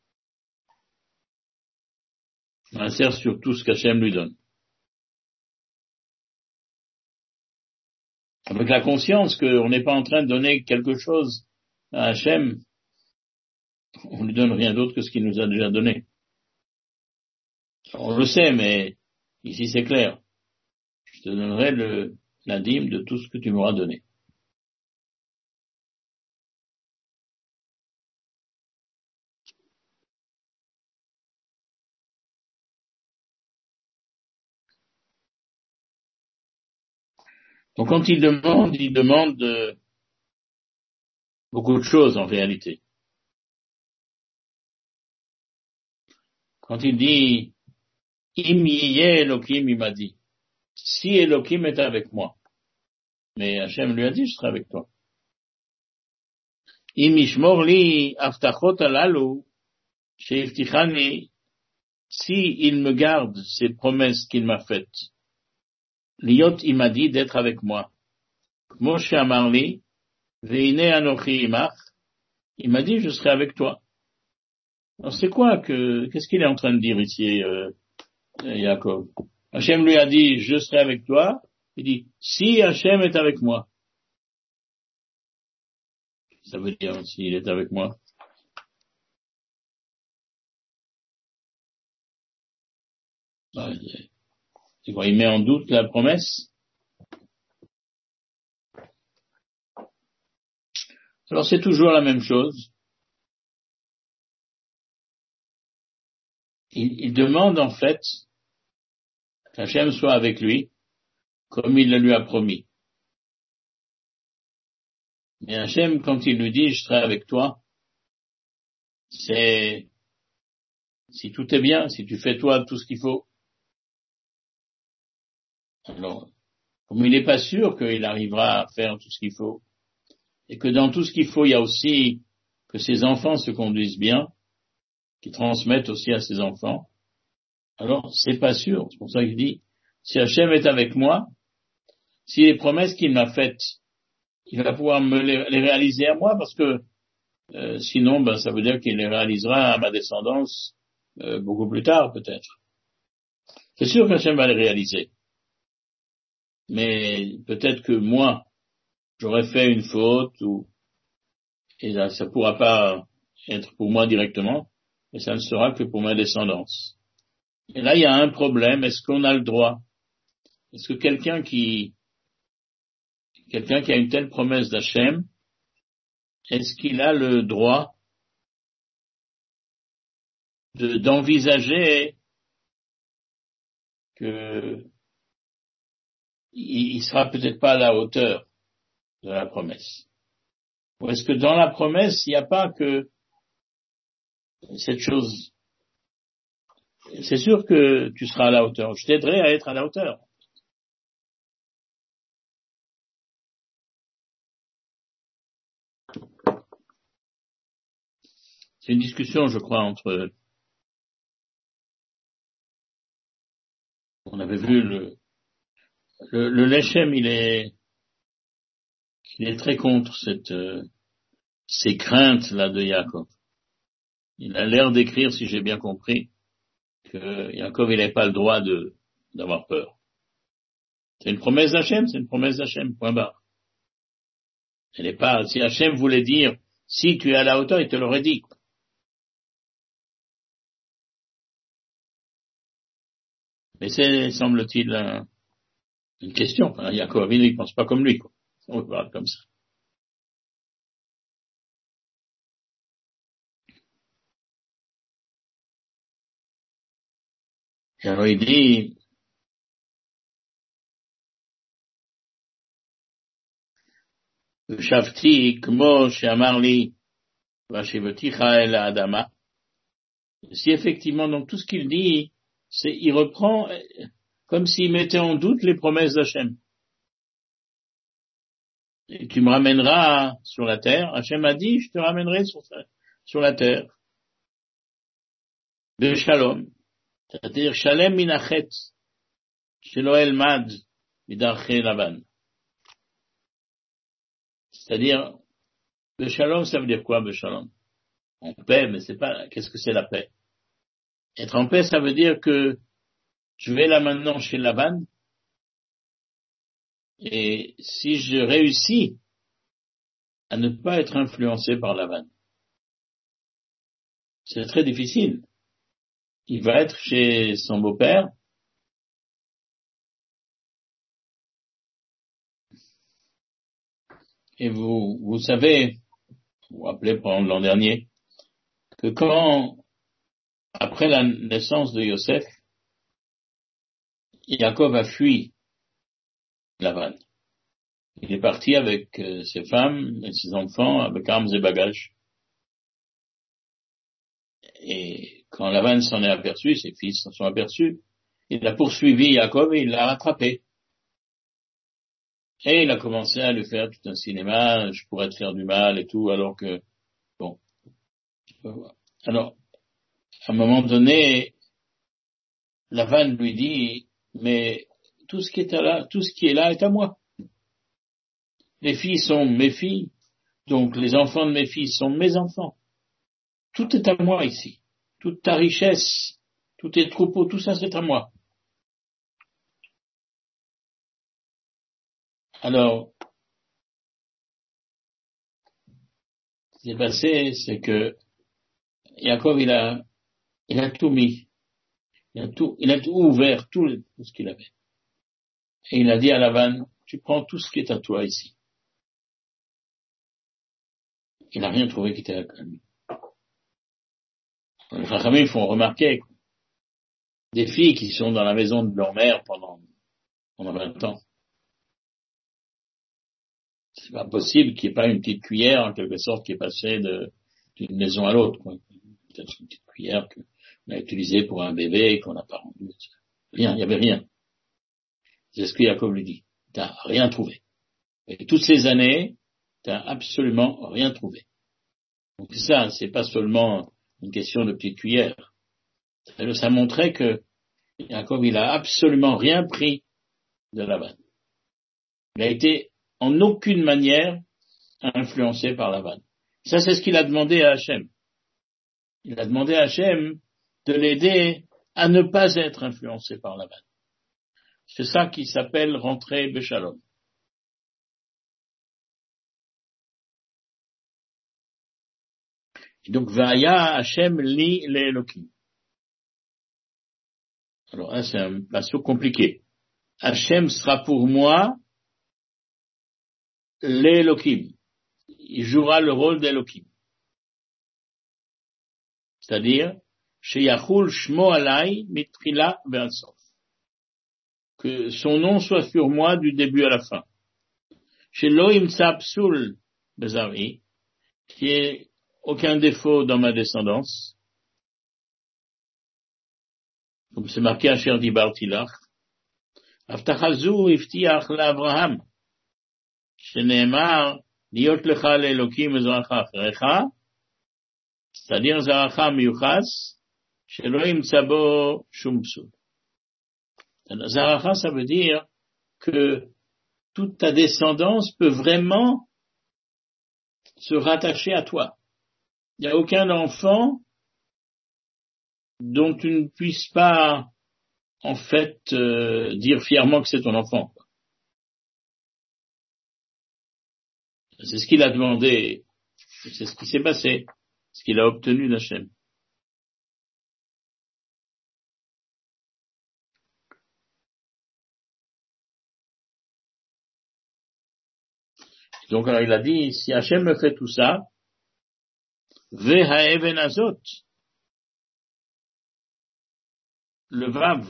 Maaser sur tout ce qu'Hachem lui donne. Avec la conscience qu'on n'est pas en train de donner quelque chose à Hachem, on ne lui donne rien d'autre que ce qu'il nous a déjà donné. On le sait, mais ici c'est clair. Je te donnerai le, la dîme de tout ce que tu m'auras donné. Donc quand il demande, il demande de, beaucoup de choses en réalité. Quand il dit Im yiyeh Elokim, il m'a dit, si Elokim est avec moi, mais Hachem lui a dit, je serai avec toi. Im yishmor li aftachot alalu, sheiftichani, si il me garde ces promesses qu'il m'a faites, liot il m'a dit d'être avec moi. Moshe amar li, veine anochi imach, il m'a dit, je serai avec toi. Alors c'est quoi que, qu'est-ce qu'il est en train de dire ici, euh, Yaakov? Hachem lui a dit, je serai avec toi. Il dit, si Hachem est avec moi. Ça veut dire, s'il est avec moi. C'est quoi, il met en doute la promesse? Alors c'est toujours la même chose. Il, il demande en fait qu'Hachem soit avec lui, comme il le lui a promis. Mais Hachem, quand il lui dit, je serai avec toi, c'est si tout est bien, si tu fais toi tout ce qu'il faut. Alors, comme il n'est pas sûr qu'il arrivera à faire tout ce qu'il faut, et que dans tout ce qu'il faut, il y a aussi que ses enfants se conduisent bien, qu'ils transmettent aussi à ses enfants, alors c'est pas sûr. C'est pour ça qu'il dit, si Hachem est avec moi, si les promesses qu'il m'a faites, il va pouvoir me les, les réaliser à moi, parce que euh, sinon, ben, ça veut dire qu'il les réalisera à ma descendance euh, beaucoup plus tard, peut-être. C'est sûr qu'Hachem va les réaliser. Mais peut-être que moi, j'aurais fait une faute, ou et là, ça pourra pas être pour moi directement, mais ça ne sera que pour ma descendance. Et là, il y a un problème. Est-ce qu'on a le droit? Est-ce que quelqu'un qui, quelqu'un qui a une telle promesse d'Hachem, est-ce qu'il a le droit de, d'envisager que il, il sera peut-être pas à la hauteur de la promesse? Ou est-ce que dans la promesse, il n'y a pas que cette chose c'est sûr que tu seras à la hauteur. Je t'aiderai à être à la hauteur. C'est une discussion, je crois, entre... On avait vu le... Le, le Lechem, il est... Il est très contre cette... Euh, ces craintes-là de Yaakov. Il a l'air d'écrire, si j'ai bien compris, que Yaakov, il n'avait pas le droit de, d'avoir peur. C'est une promesse d'Hachem, c'est une promesse d'Hachem, point barre. Elle n'est pas, si Hachem voulait dire, si tu es à la hauteur, il te l'aurait dit. Mais c'est, semble-t-il, un, une question. Enfin, Yaakov, il ne pense pas comme lui, quoi. On parle comme ça. Et alors il dit, Shavti, Kmo, Shamarli, Vashivaticha El Adama. Si effectivement, donc tout ce qu'il dit, c'est, il reprend comme s'il mettait en doute les promesses d'Hachem. Et tu me ramèneras sur la terre. Hachem a dit, je te ramènerai sur, sur la terre. De Shalom. C'est-à-dire, Shalem minachet, shelo elmad, midarche Lavan. C'est-à-dire, le Shalom, ça veut dire quoi, le Shalom? En paix, mais c'est pas, qu'est-ce que c'est la paix? Être en paix, ça veut dire que je vais là maintenant chez Lavan, et si je réussis à ne pas être influencé par Lavan, c'est très difficile. Il va être chez son beau-père, et vous, vous savez, vous vous rappelez pendant l'an dernier, que quand, après la naissance de Yosef, Yaakov a fui Lavan. Il est parti avec euh, ses femmes et ses enfants, avec armes et bagages. Et quand Lavan s'en est aperçu, ses fils s'en sont aperçus, il a poursuivi Yaakov et il l'a rattrapé. Et il a commencé à lui faire tout un cinéma, je pourrais te faire du mal et tout, alors que, bon. Alors, à un moment donné, Lavan lui dit, mais tout ce qui est là, tout ce qui est là est à moi. Les filles sont mes filles, donc les enfants de mes filles sont mes enfants. Tout est à moi ici. Toute ta richesse, tous tes troupeaux, tout ça c'est à moi. Alors, ce qui s'est passé, c'est que Yaakov, il a, il a tout mis. Il a tout, il a tout ouvert, tout, tout ce qu'il avait. Et il a dit à Lavan, tu prends tout ce qui est à toi ici. Il n'a rien trouvé qui était à lui. Les Chachamim font remarquer des filles qui sont dans la maison de leur mère pendant, pendant vingt ans. C'est pas possible qu'il n'y ait pas une petite cuillère, en quelque sorte, qui est passée de, d'une maison à l'autre, quoi. Peut-être une petite cuillère qu'on a utilisée pour un bébé, qu'on n'a pas rendu. Rien, il n'y avait rien. C'est ce que Yaakov lui dit. T'as rien trouvé. Et toutes ces années, t'as absolument rien trouvé. Donc ça, c'est pas seulement une question de petite cuillère. Ça montrait que Yaakov, il a absolument rien pris de Lavan. Il a été en aucune manière influencé par Lavan. Ça, c'est ce qu'il a demandé à Hachem. Il a demandé à Hachem de l'aider à ne pas être influencé par Lavan. C'est ça qui s'appelle rentrer Béchalom. Et donc, Vaya Hachem li l'Elokim. Alors là, c'est un passage compliqué. Hachem sera pour moi l'Elokim. Il jouera le rôle d'Elokim. C'est-à-dire, Sheyachul Shmo Alai Mitrila Ve'atsof. Que son nom soit sur moi du début à la fin. Shelo Imtsa Psul Bezari, qui est aucun défaut dans ma descendance. Donc c'est marqué Asher Dibarti Lach. Avtacha zu iftiach לאברהם, שנאמר, להיות לך לאלוקים וזרעך אחריך, c'est-à-dire זרעך מיוחס, שלא ימצא בו שום פסול. Zaracha, ça veut dire que toute ta descendance peut vraiment se rattacher à toi. Il n'y a aucun enfant dont tu ne puisses pas, en fait, euh, dire fièrement que c'est ton enfant. C'est ce qu'il a demandé, c'est ce qui s'est passé, ce qu'il a obtenu d'Hachem. Donc alors il a dit, si Hachem me fait tout ça, ve ha'even azot, le vav,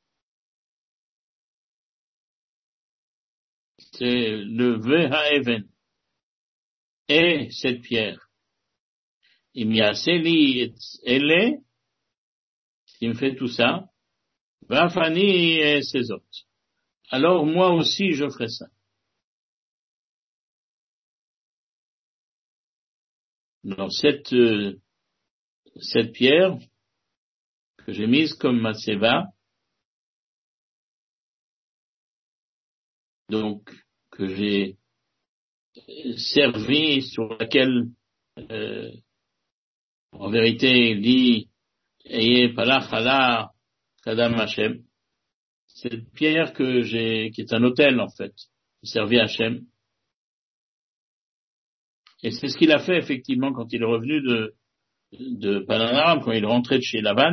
c'est le ve ha'even, et cette pierre, im yaseli et ele, s'il me fait tout ça, vafani et ses autres. Alors moi aussi je ferai ça. Alors cette, euh, cette pierre que j'ai mise comme matseva, donc que j'ai servi, sur laquelle euh, en vérité il dit Eye palach ala kadam Hashem, cette pierre que j'ai, qui est un autel en fait, qui servait à Hashem. Et c'est ce qu'il a fait effectivement quand il est revenu de, de Padan Aram, quand il est rentré de chez Lavan.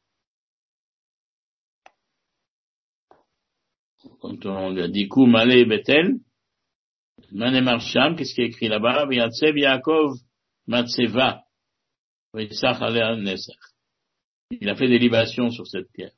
Quand on lui a dit Koum ale Bethel, Mané Marsham, qu'est-ce qui est écrit là-bas? Yatsev Yaakov Matseva, Vayisach alea Neser. Il a fait des libations sur cette pierre.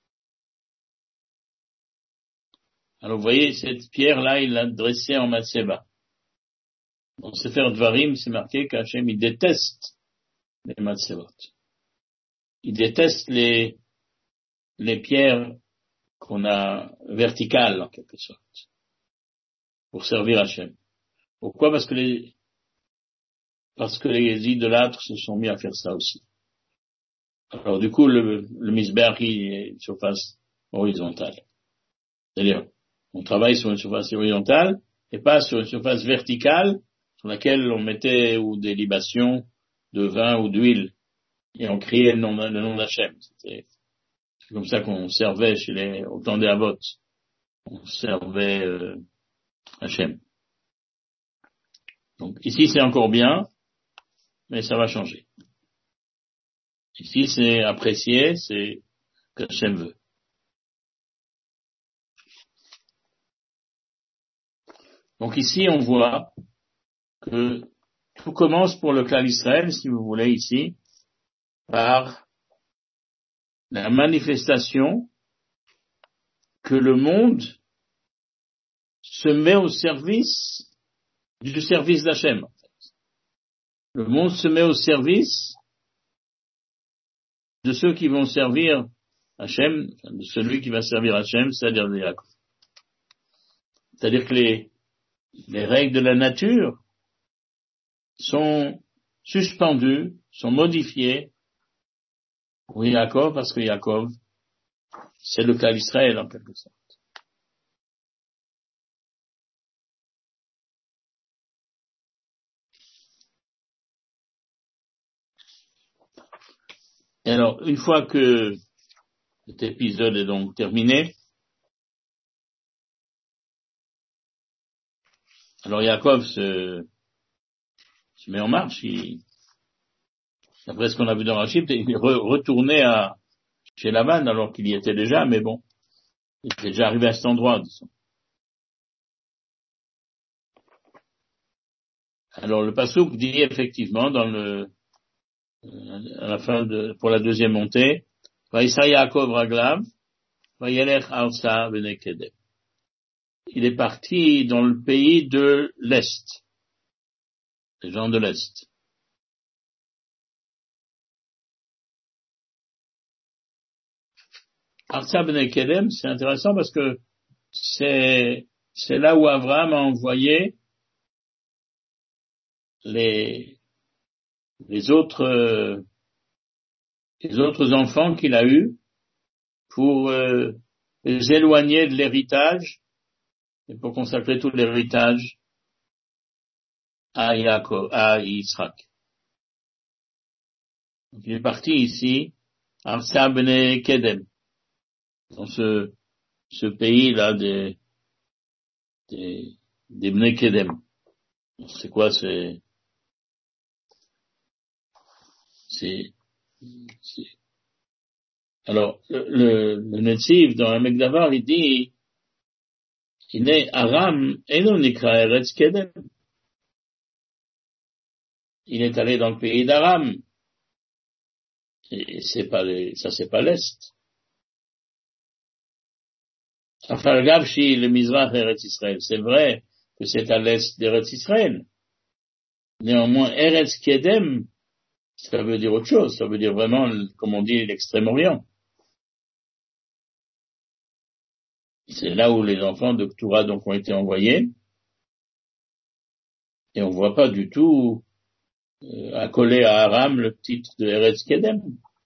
Alors vous voyez, cette pierre-là, il l'a dressée en Matseva. Dans Sefer Dvarim, c'est marqué qu'Hachem, il déteste les Matsevot. Il déteste les, les pierres qu'on a verticales, en quelque sorte, pour servir Hachem. Pourquoi? Parce que les, parce que les idolâtres se sont mis à faire ça aussi. Alors, du coup, le, le Misbeach est une surface horizontale. C'est-à-dire, on travaille sur une surface horizontale et pas sur une surface verticale sur laquelle on mettait ou des libations de vin ou d'huile et on criait le nom, le nom d'Hachem. C'était, c'est comme ça qu'on servait chez les, au temps des Havot. On servait euh, Hachem. Donc ici c'est encore bien, mais ça va changer. Ici c'est apprécié, c'est que Hachem veut. Donc ici on voit que tout commence pour le clan d'Israël, si vous voulez, ici, par la manifestation que le monde se met au service du service d'Hachem. Le monde se met au service de ceux qui vont servir Hachem, de celui qui va servir Hachem, c'est-à-dire de Yaakov. C'est-à-dire que les, les règles de la nature sont suspendues, sont modifiées pour Yaakov, parce que Yaakov, c'est le cas d'Israël en quelque sorte. Et alors, une fois que cet épisode est donc terminé, alors Yaakov se, se met en marche, il, après ce qu'on a vu dans Rachid, il est re, retourné à, chez Lavan alors qu'il y était déjà, mais bon, il était déjà arrivé à cet endroit, disons. Alors le passouk dit effectivement dans le, à la fin de, pour la deuxième montée, Vaïsa Yaakov Raglav, Vayelech Arsa Benekedem. Il est parti dans le pays de l'Est, les gens de l'Est. Artsa Bnei Kedem, c'est intéressant parce que c'est, c'est là où Abraham a envoyé les, les autres, euh, les autres enfants qu'il a eus pour euh, les éloigner de l'héritage et pour consacrer tout l'héritage à Yaakov, à Yitzhak. Donc, il est parti ici, Arsa Bnei Kedem, dans ce, ce pays-là des, des, des Bnei Kedem. C'est quoi, c'est, c'est, c'est, alors, le, le, le Netziv, dans un Megdavar, il dit, il est Aram, Eno Nikra Eretz Kedem. Il est allé dans le pays d'Aram. Et c'est pas les, ça c'est pas l'Est. Afargavshi, le Mizrach Eretz Israël. C'est vrai que c'est à l'Est d'Eretz Israël. Néanmoins, Eretz Kedem, ça veut dire autre chose. Ça veut dire vraiment, comme on dit, l'Extrême-Orient. C'est là où les enfants de K'tura donc ont été envoyés. Et on voit pas du tout euh, accolé à Aram le titre de Eretz Kedem.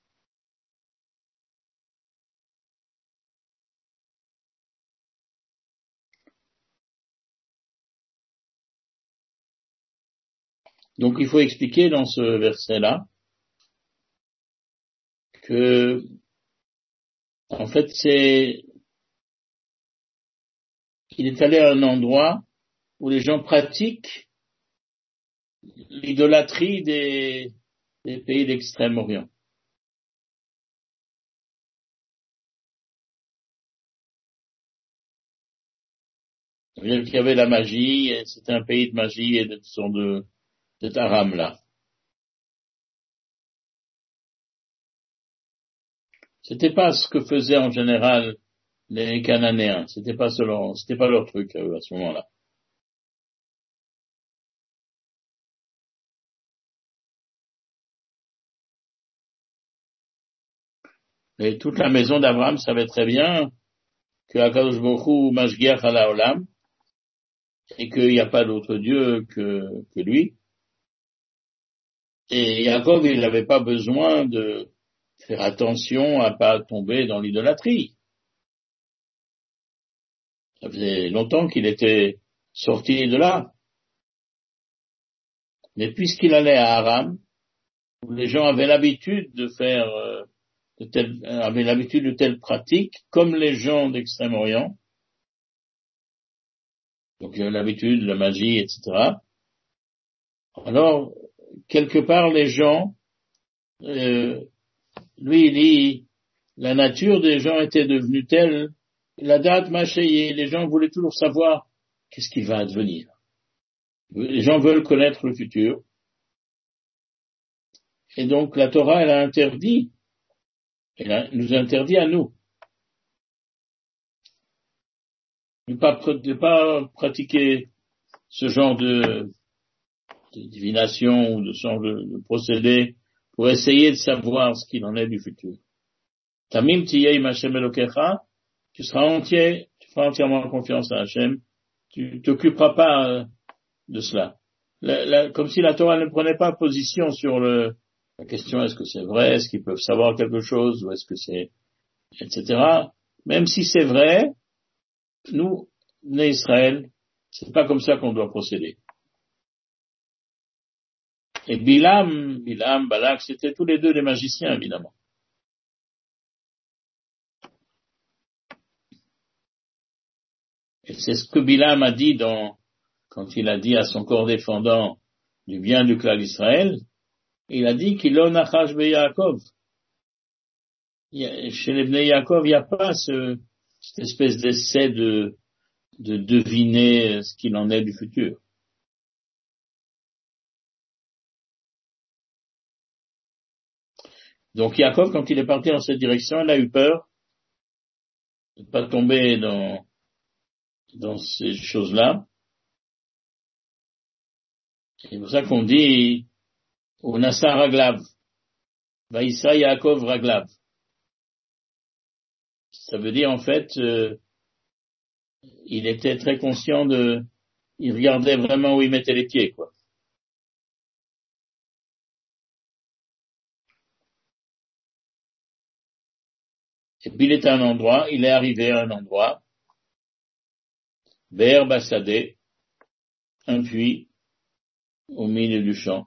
Donc il faut expliquer dans ce verset-là que, en fait, c'est, il est allé à un endroit où les gens pratiquent l'idolâtrie des, des pays d'Extrême-Orient. Ça veut dire qu'il y avait la magie, et c'était un pays de magie et de, de, de Aram là. C'était pas ce que faisaient en général les Cananéens. C'était pas selon, c'était pas leur truc à ce moment-là. Et toute la maison d'Abraham savait très bien que Akadosh Baruch Hu Mashgiach ala Olam et qu'il n'y a pas d'autre Dieu que, que lui. Et Yaakov, il n'avait pas besoin de faire attention à pas tomber dans l'idolâtrie. Ça faisait longtemps qu'il était sorti de là. Mais puisqu'il allait à Aram, où les gens avaient l'habitude de faire, euh, de telles, avaient l'habitude de telles pratiques, comme les gens d'Extrême-Orient, donc ils avaient l'habitude de la magie, et cetera. Alors, quelque part, les gens, euh, lui, il dit, la nature des gens était devenue telle, la date machéée, les gens voulaient toujours savoir qu'est-ce qui va advenir. Les gens veulent connaître le futur. Et donc, la Torah, elle a interdit, elle a, nous interdit à nous de ne pas, de pas pratiquer ce genre de, de divination ou de ce genre de, de procédé pour essayer de savoir ce qu'il en est du futur. Tamim tiyei Hashem Elokecha, tu seras entier, tu feras entièrement confiance à Hashem, tu t'occuperas pas de cela. La, la, comme si la Torah ne prenait pas position sur le, la question est-ce que c'est vrai, est-ce qu'ils peuvent savoir quelque chose, ou est-ce que c'est, et cetera. Même si c'est vrai, nous, les Israël, c'est pas comme ça qu'on doit procéder. Et Bilam, Bilam, Balak, c'était tous les deux des magiciens, évidemment. Et c'est ce que Bilam a dit dans, quand il a dit à son corps défendant du bien du clan d'Israël, il a dit qu'il a nachash be Yaakov. Chez les Bnei Yaakov, il n'y a pas ce, cette espèce d'essai de, de deviner ce qu'il en est du futur. Donc Yaakov, quand il est parti dans cette direction, il a eu peur de ne pas tomber dans, dans ces choses-là. C'est pour ça qu'on dit au Nassa Raglav, Vaïssa Yaakov Raglav. Ça veut dire, en fait, euh, il était très conscient de, il regardait vraiment où il mettait les pieds, quoi. Et puis il est à un endroit, il est arrivé à un endroit, Be'er Bassadeh, un puits au milieu du champ.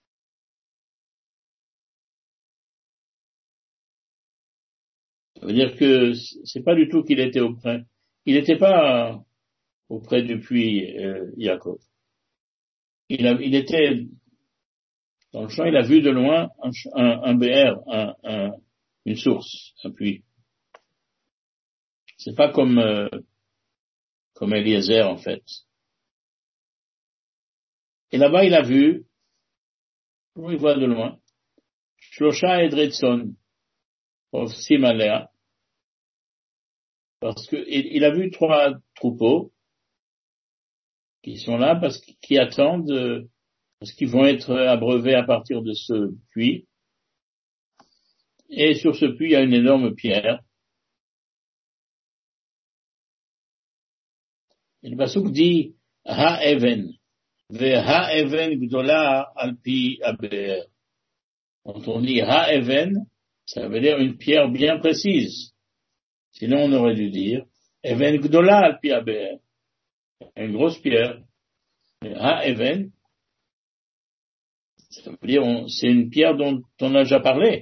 Ça veut dire que c'est pas du tout qu'il était auprès. Il n'était pas auprès du puits, euh, Yaakov. Il, a, il était dans le champ, il a vu de loin un, un, un B R, un, un, une source, un puits. C'est pas comme euh, comme Eliezer en fait. Et là-bas, il a vu, il voit de loin, Shlosha Edretson, Simalea, parce que il, il a vu trois troupeaux qui sont là parce qu'ils attendent, parce qu'ils vont être abreuvés à partir de ce puits. Et sur ce puits, il y a une énorme pierre. Et le Pasuk dit Ha-Even, ve Ha-Even gdola alpi aber. Quand on dit Ha-Even, ça veut dire une pierre bien précise. Sinon, on aurait dû dire Even gdola alpi aber, une grosse pierre. Ha-Even, ça veut dire c'est une pierre dont on a déjà parlé.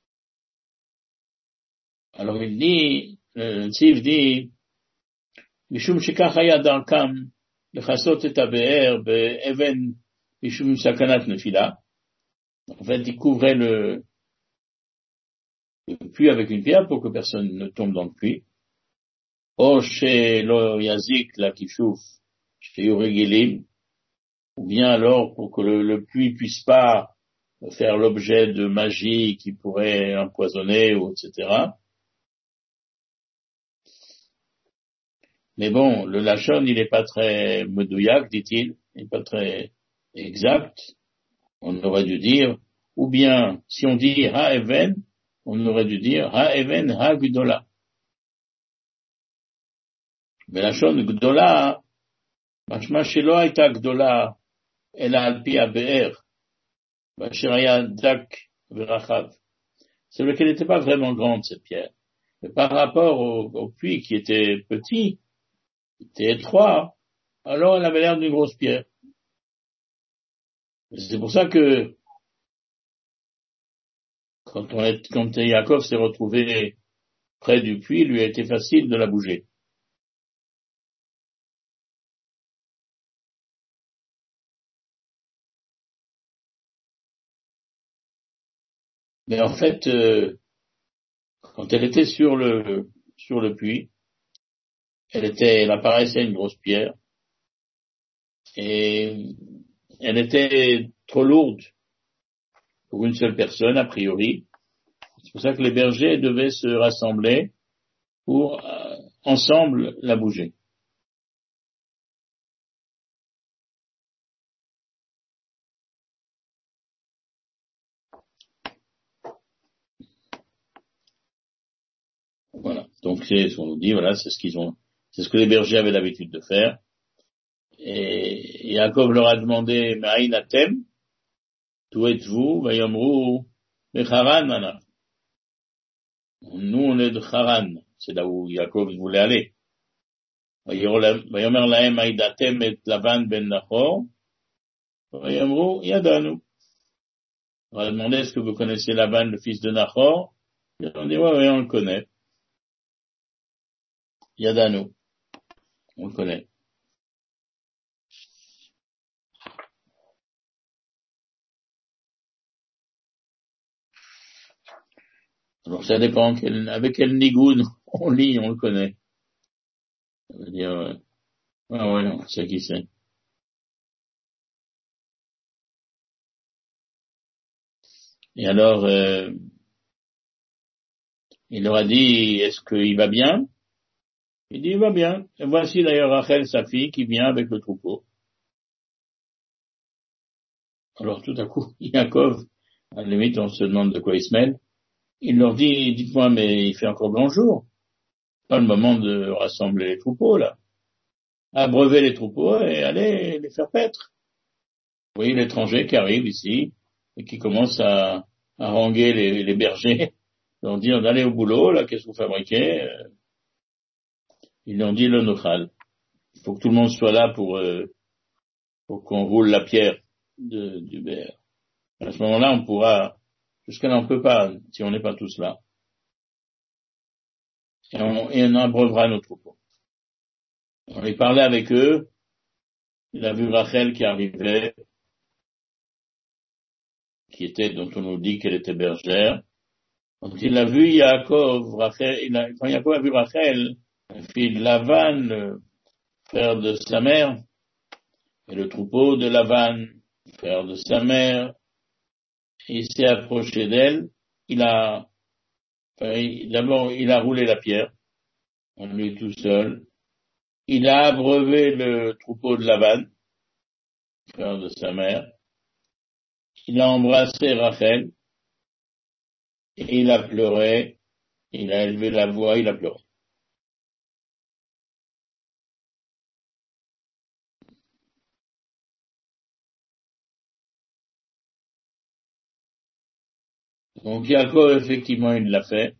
Alors il dit, le Tziv dit, Mishum shekach haya darkam lechasot et habe'er be'even mishum sakanat nefila. En fait, il couvrait le, le puits avec une pierre pour que personne ne tombe dans le puits. O she lo yazik la kishuf she yoregilim, ou bien alors pour que le, le puits puisse pas faire l'objet de magie qui pourrait empoisonner, ou et cetera. Mais bon, le Lachon, il n'est pas très medouillac, dit-il, il n'est pas très exact. On aurait dû dire, ou bien, si on dit ha-even, on aurait dû dire ha-even ha-gdola. Mais Lachon gdola, mashma shelo haïta gdola, ela alpi ha-be'er, basher haya dak verachav. C'est vrai qu'elle n'était pas vraiment grande, cette pierre. Mais par rapport au, au puits qui était petit, était étroit, alors elle avait l'air d'une grosse pierre. C'est pour ça que quand, on est, quand Yaakov s'est retrouvé près du puits, il lui a été facile de la bouger. Mais en fait, euh, quand elle était sur le sur le puits, elle était, elle apparaissait une grosse pierre et elle était trop lourde pour une seule personne a priori. C'est pour ça que les bergers devaient se rassembler pour euh, ensemble la bouger. Voilà. Donc c'est ce qu'on nous dit, voilà, c'est ce qu'ils ont, c'est ce que les bergers avaient l'habitude de faire. Et Yaakov leur a demandé, Ma'in atem, d'où êtes-vous? Vayomru, Mecharan mana. Nous, on est de Haran. C'est là où Yaakov voulait aller. Vayomer lahem aidatem et Lavan ben Nachor. Vayomru, Yadanu. On a demandé, est-ce que vous connaissez Lavan, le fils de Nachor? Ils ont dit, ouais, ouais, on le connaît. Yadanu. On le connaît. Alors ça dépend quel, avec quel nigoun on lit, on le connaît. Ça veut dire, ouais, ah ouais, on sait qui c'est. Et alors, euh, il leur a dit, est-ce qu'il va bien? Il dit, il va bien. Et voici d'ailleurs Rachel, sa fille, qui vient avec le troupeau. Alors tout à coup, Yaakov, à la limite, on se demande de quoi il se mêle. Il leur dit, dites-moi, mais il fait encore grand jour. pas le moment de rassembler les troupeaux, là. Abreuver les troupeaux et aller les faire paître. Vous voyez l'étranger qui arrive ici et qui commence à, à haranguer les, les bergers, leur dire d'aller au boulot, là, qu'est-ce que vous fabriquez? Ils leur ont dit le nochal. Il faut que tout le monde soit là pour, euh, pour qu'on roule la pierre de, du Béer. À ce moment-là, on pourra, jusqu'à là, on peut pas, si on n'est pas tous là. Et on, et on abreuvera nos troupeaux. On est parlé avec eux. Il a vu Rachel qui arrivait, qui était, dont on nous dit qu'elle était bergère. Quand il a vu Yaakov, Rachel, il a, quand Yaakov a vu Rachel, la fille de Lavan, le frère de sa mère, et le troupeau de Lavan, frère de sa mère, il s'est approché d'elle, il a, enfin, d'abord, il a roulé la pierre, en lui tout seul, il a abreuvé le troupeau de Lavan, frère de sa mère, il a embrassé Rachel, et il a pleuré, il a élevé la voix, il a pleuré. Donc Yaakov, effectivement, il l'a fait.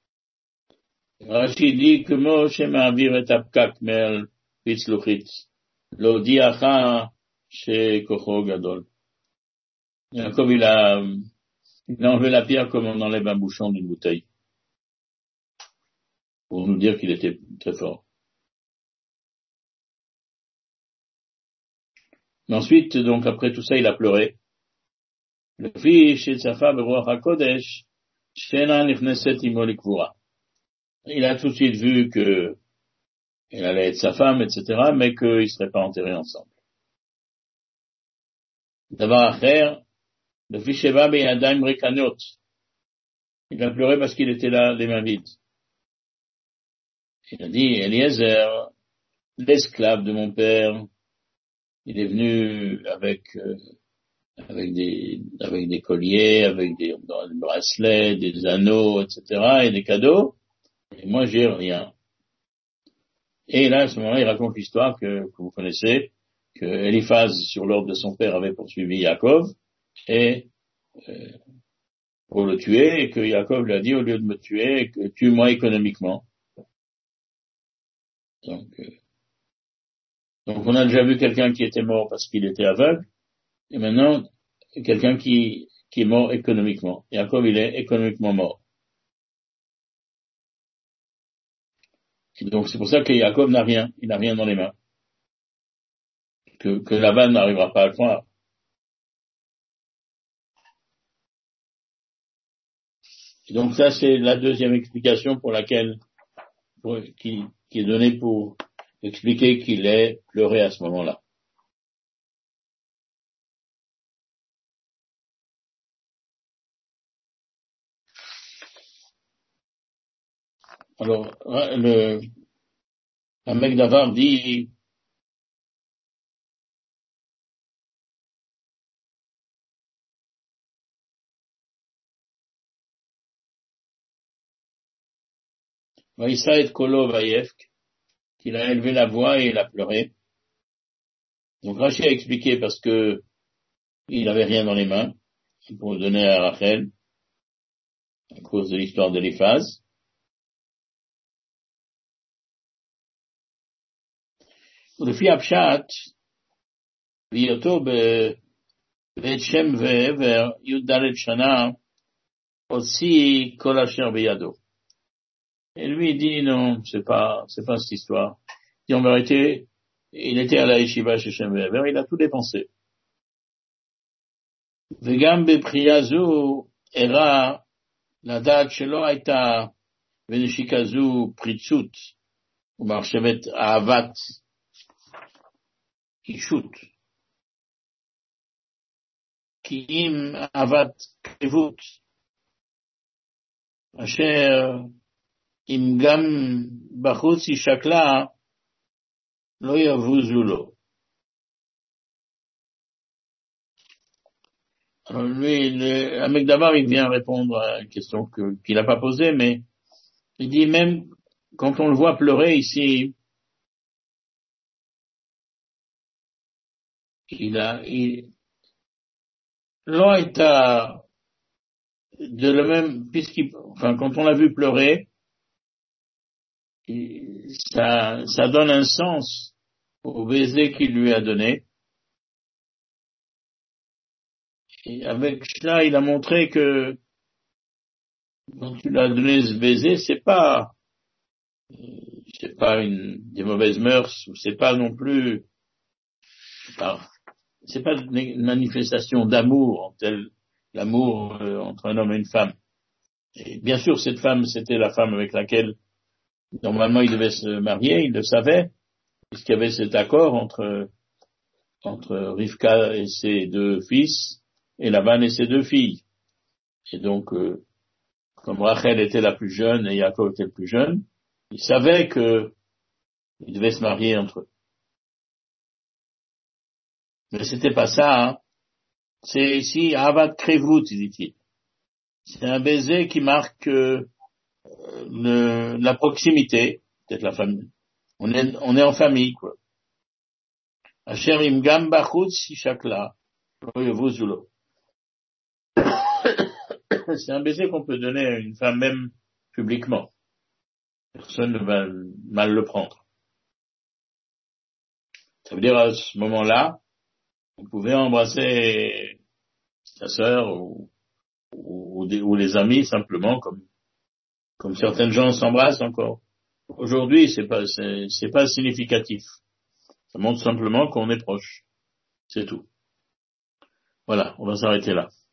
Rachid dit que Moshe ma'avir et apkak mel pitzluchit, lo diacha she kocho gadol. Yaakov, il a, il a enlevé la pierre comme on enlève un bouchon d'une bouteille, pour nous dire qu'il était très fort. Mais ensuite, donc après tout ça, il a pleuré. Le fils chez sa femme, Ruach HaKodesh, shena nichneset imo likvura. Il a tout de suite vu que elle allait être sa femme, et cetera, mais qu'ils ne seraient pas enterrés ensemble. D'abord, Acher, le fils Sheva beyadayim rekanot. Il a pleuré parce qu'il était là, les mains vides. Il a dit, Eliezer, l'esclave de mon père, il est venu avec, euh, avec des, avec des colliers, avec des, des bracelets, des anneaux, et cetera, et des cadeaux. Et moi, j'ai rien. Et là, à ce moment-là, il raconte l'histoire que, que vous connaissez, que Eliphaz, sur l'ordre de son père, avait poursuivi Yaakov, et, euh, pour le tuer, et que Yaakov lui a dit, au lieu de me tuer, que tue-moi économiquement. Donc, euh, donc on a déjà vu quelqu'un qui était mort parce qu'il était aveugle, et maintenant, quelqu'un qui, qui est mort économiquement. Yaakov, il est économiquement mort. Et donc, c'est pour ça que Yaakov n'a rien, il n'a rien dans les mains. Que, que Laban n'arrivera pas à le croire. Et donc ça, c'est la deuxième explication pour laquelle, pour, qui, qui est donnée pour expliquer qu'il est pleuré à ce moment-là. Alors, le, un mec d'Avar dit, Vaïssa et Kolo Vaïefk, qu'il a élevé la voix et il a pleuré. Donc Rachid a expliqué parce que il n'avait rien dans les mains, pour le donner à Rachel, à cause de l'histoire d'Eliphaz. ולפי הפשט, בהיותו בבית שם ועבר, י"ד שנה, הוציא כל אשר בידו. Et lui, il dit, non, c'est pas, c'est pas cette histoire. Il dit, en vérité, il était à la yeshiva chez Shem Ve'ever, il a tout dépensé. וגם בבחייה זו, הראה לדעת שלא הייתה בנשיקה זו פריצות, ומחשבת אהבת אישות. כי אם אהבת קריבות, אשר אם גם בחוץ היא שקלה, לא יבוזו לו. Alors lui, le, un mec d'Avar, il vient répondre à une question que, qu'il n'a pas posée, mais il dit même quand on le voit pleurer ici, il a, il, l'on est à, de le même, puisqu'il, enfin, quand on l'a vu pleurer, il, ça, ça donne un sens au baiser qu'il lui a donné. Et avec cela, il a montré que quand tu lui as donné ce baiser, c'est pas, c'est pas une, des mauvaises mœurs, ou c'est pas non plus, c'est pas, c'est pas une manifestation d'amour, tel l'amour euh, entre un homme et une femme. Et bien sûr, cette femme, c'était la femme avec laquelle normalement il devait se marier, il le savait, puisqu'il y avait cet accord entre entre Rivka et ses deux fils et Laban et ses deux filles. Et donc, euh, comme Rachel était la plus jeune et Yaakov était le plus jeune, il savait que il devait se marier entre eux. Mais c'était pas ça, hein. C'est ici Avat Krevut, dit-il. C'est un baiser qui marque euh, le, la proximité, peut-être la famille. On est, on est en famille, quoi. Asher im gam bachutz shakla, lo yevuzulo. C'est un baiser qu'on peut donner à une femme même publiquement. Personne ne va mal le prendre. Ça veut dire à ce moment-là, vous pouvez embrasser sa sœur ou, ou, ou, des, ou les amis simplement comme comme certaines gens s'embrassent encore. Aujourd'hui, c'est pas c'est, c'est pas significatif. Ça montre simplement qu'on est proche. C'est tout. Voilà, on va s'arrêter là.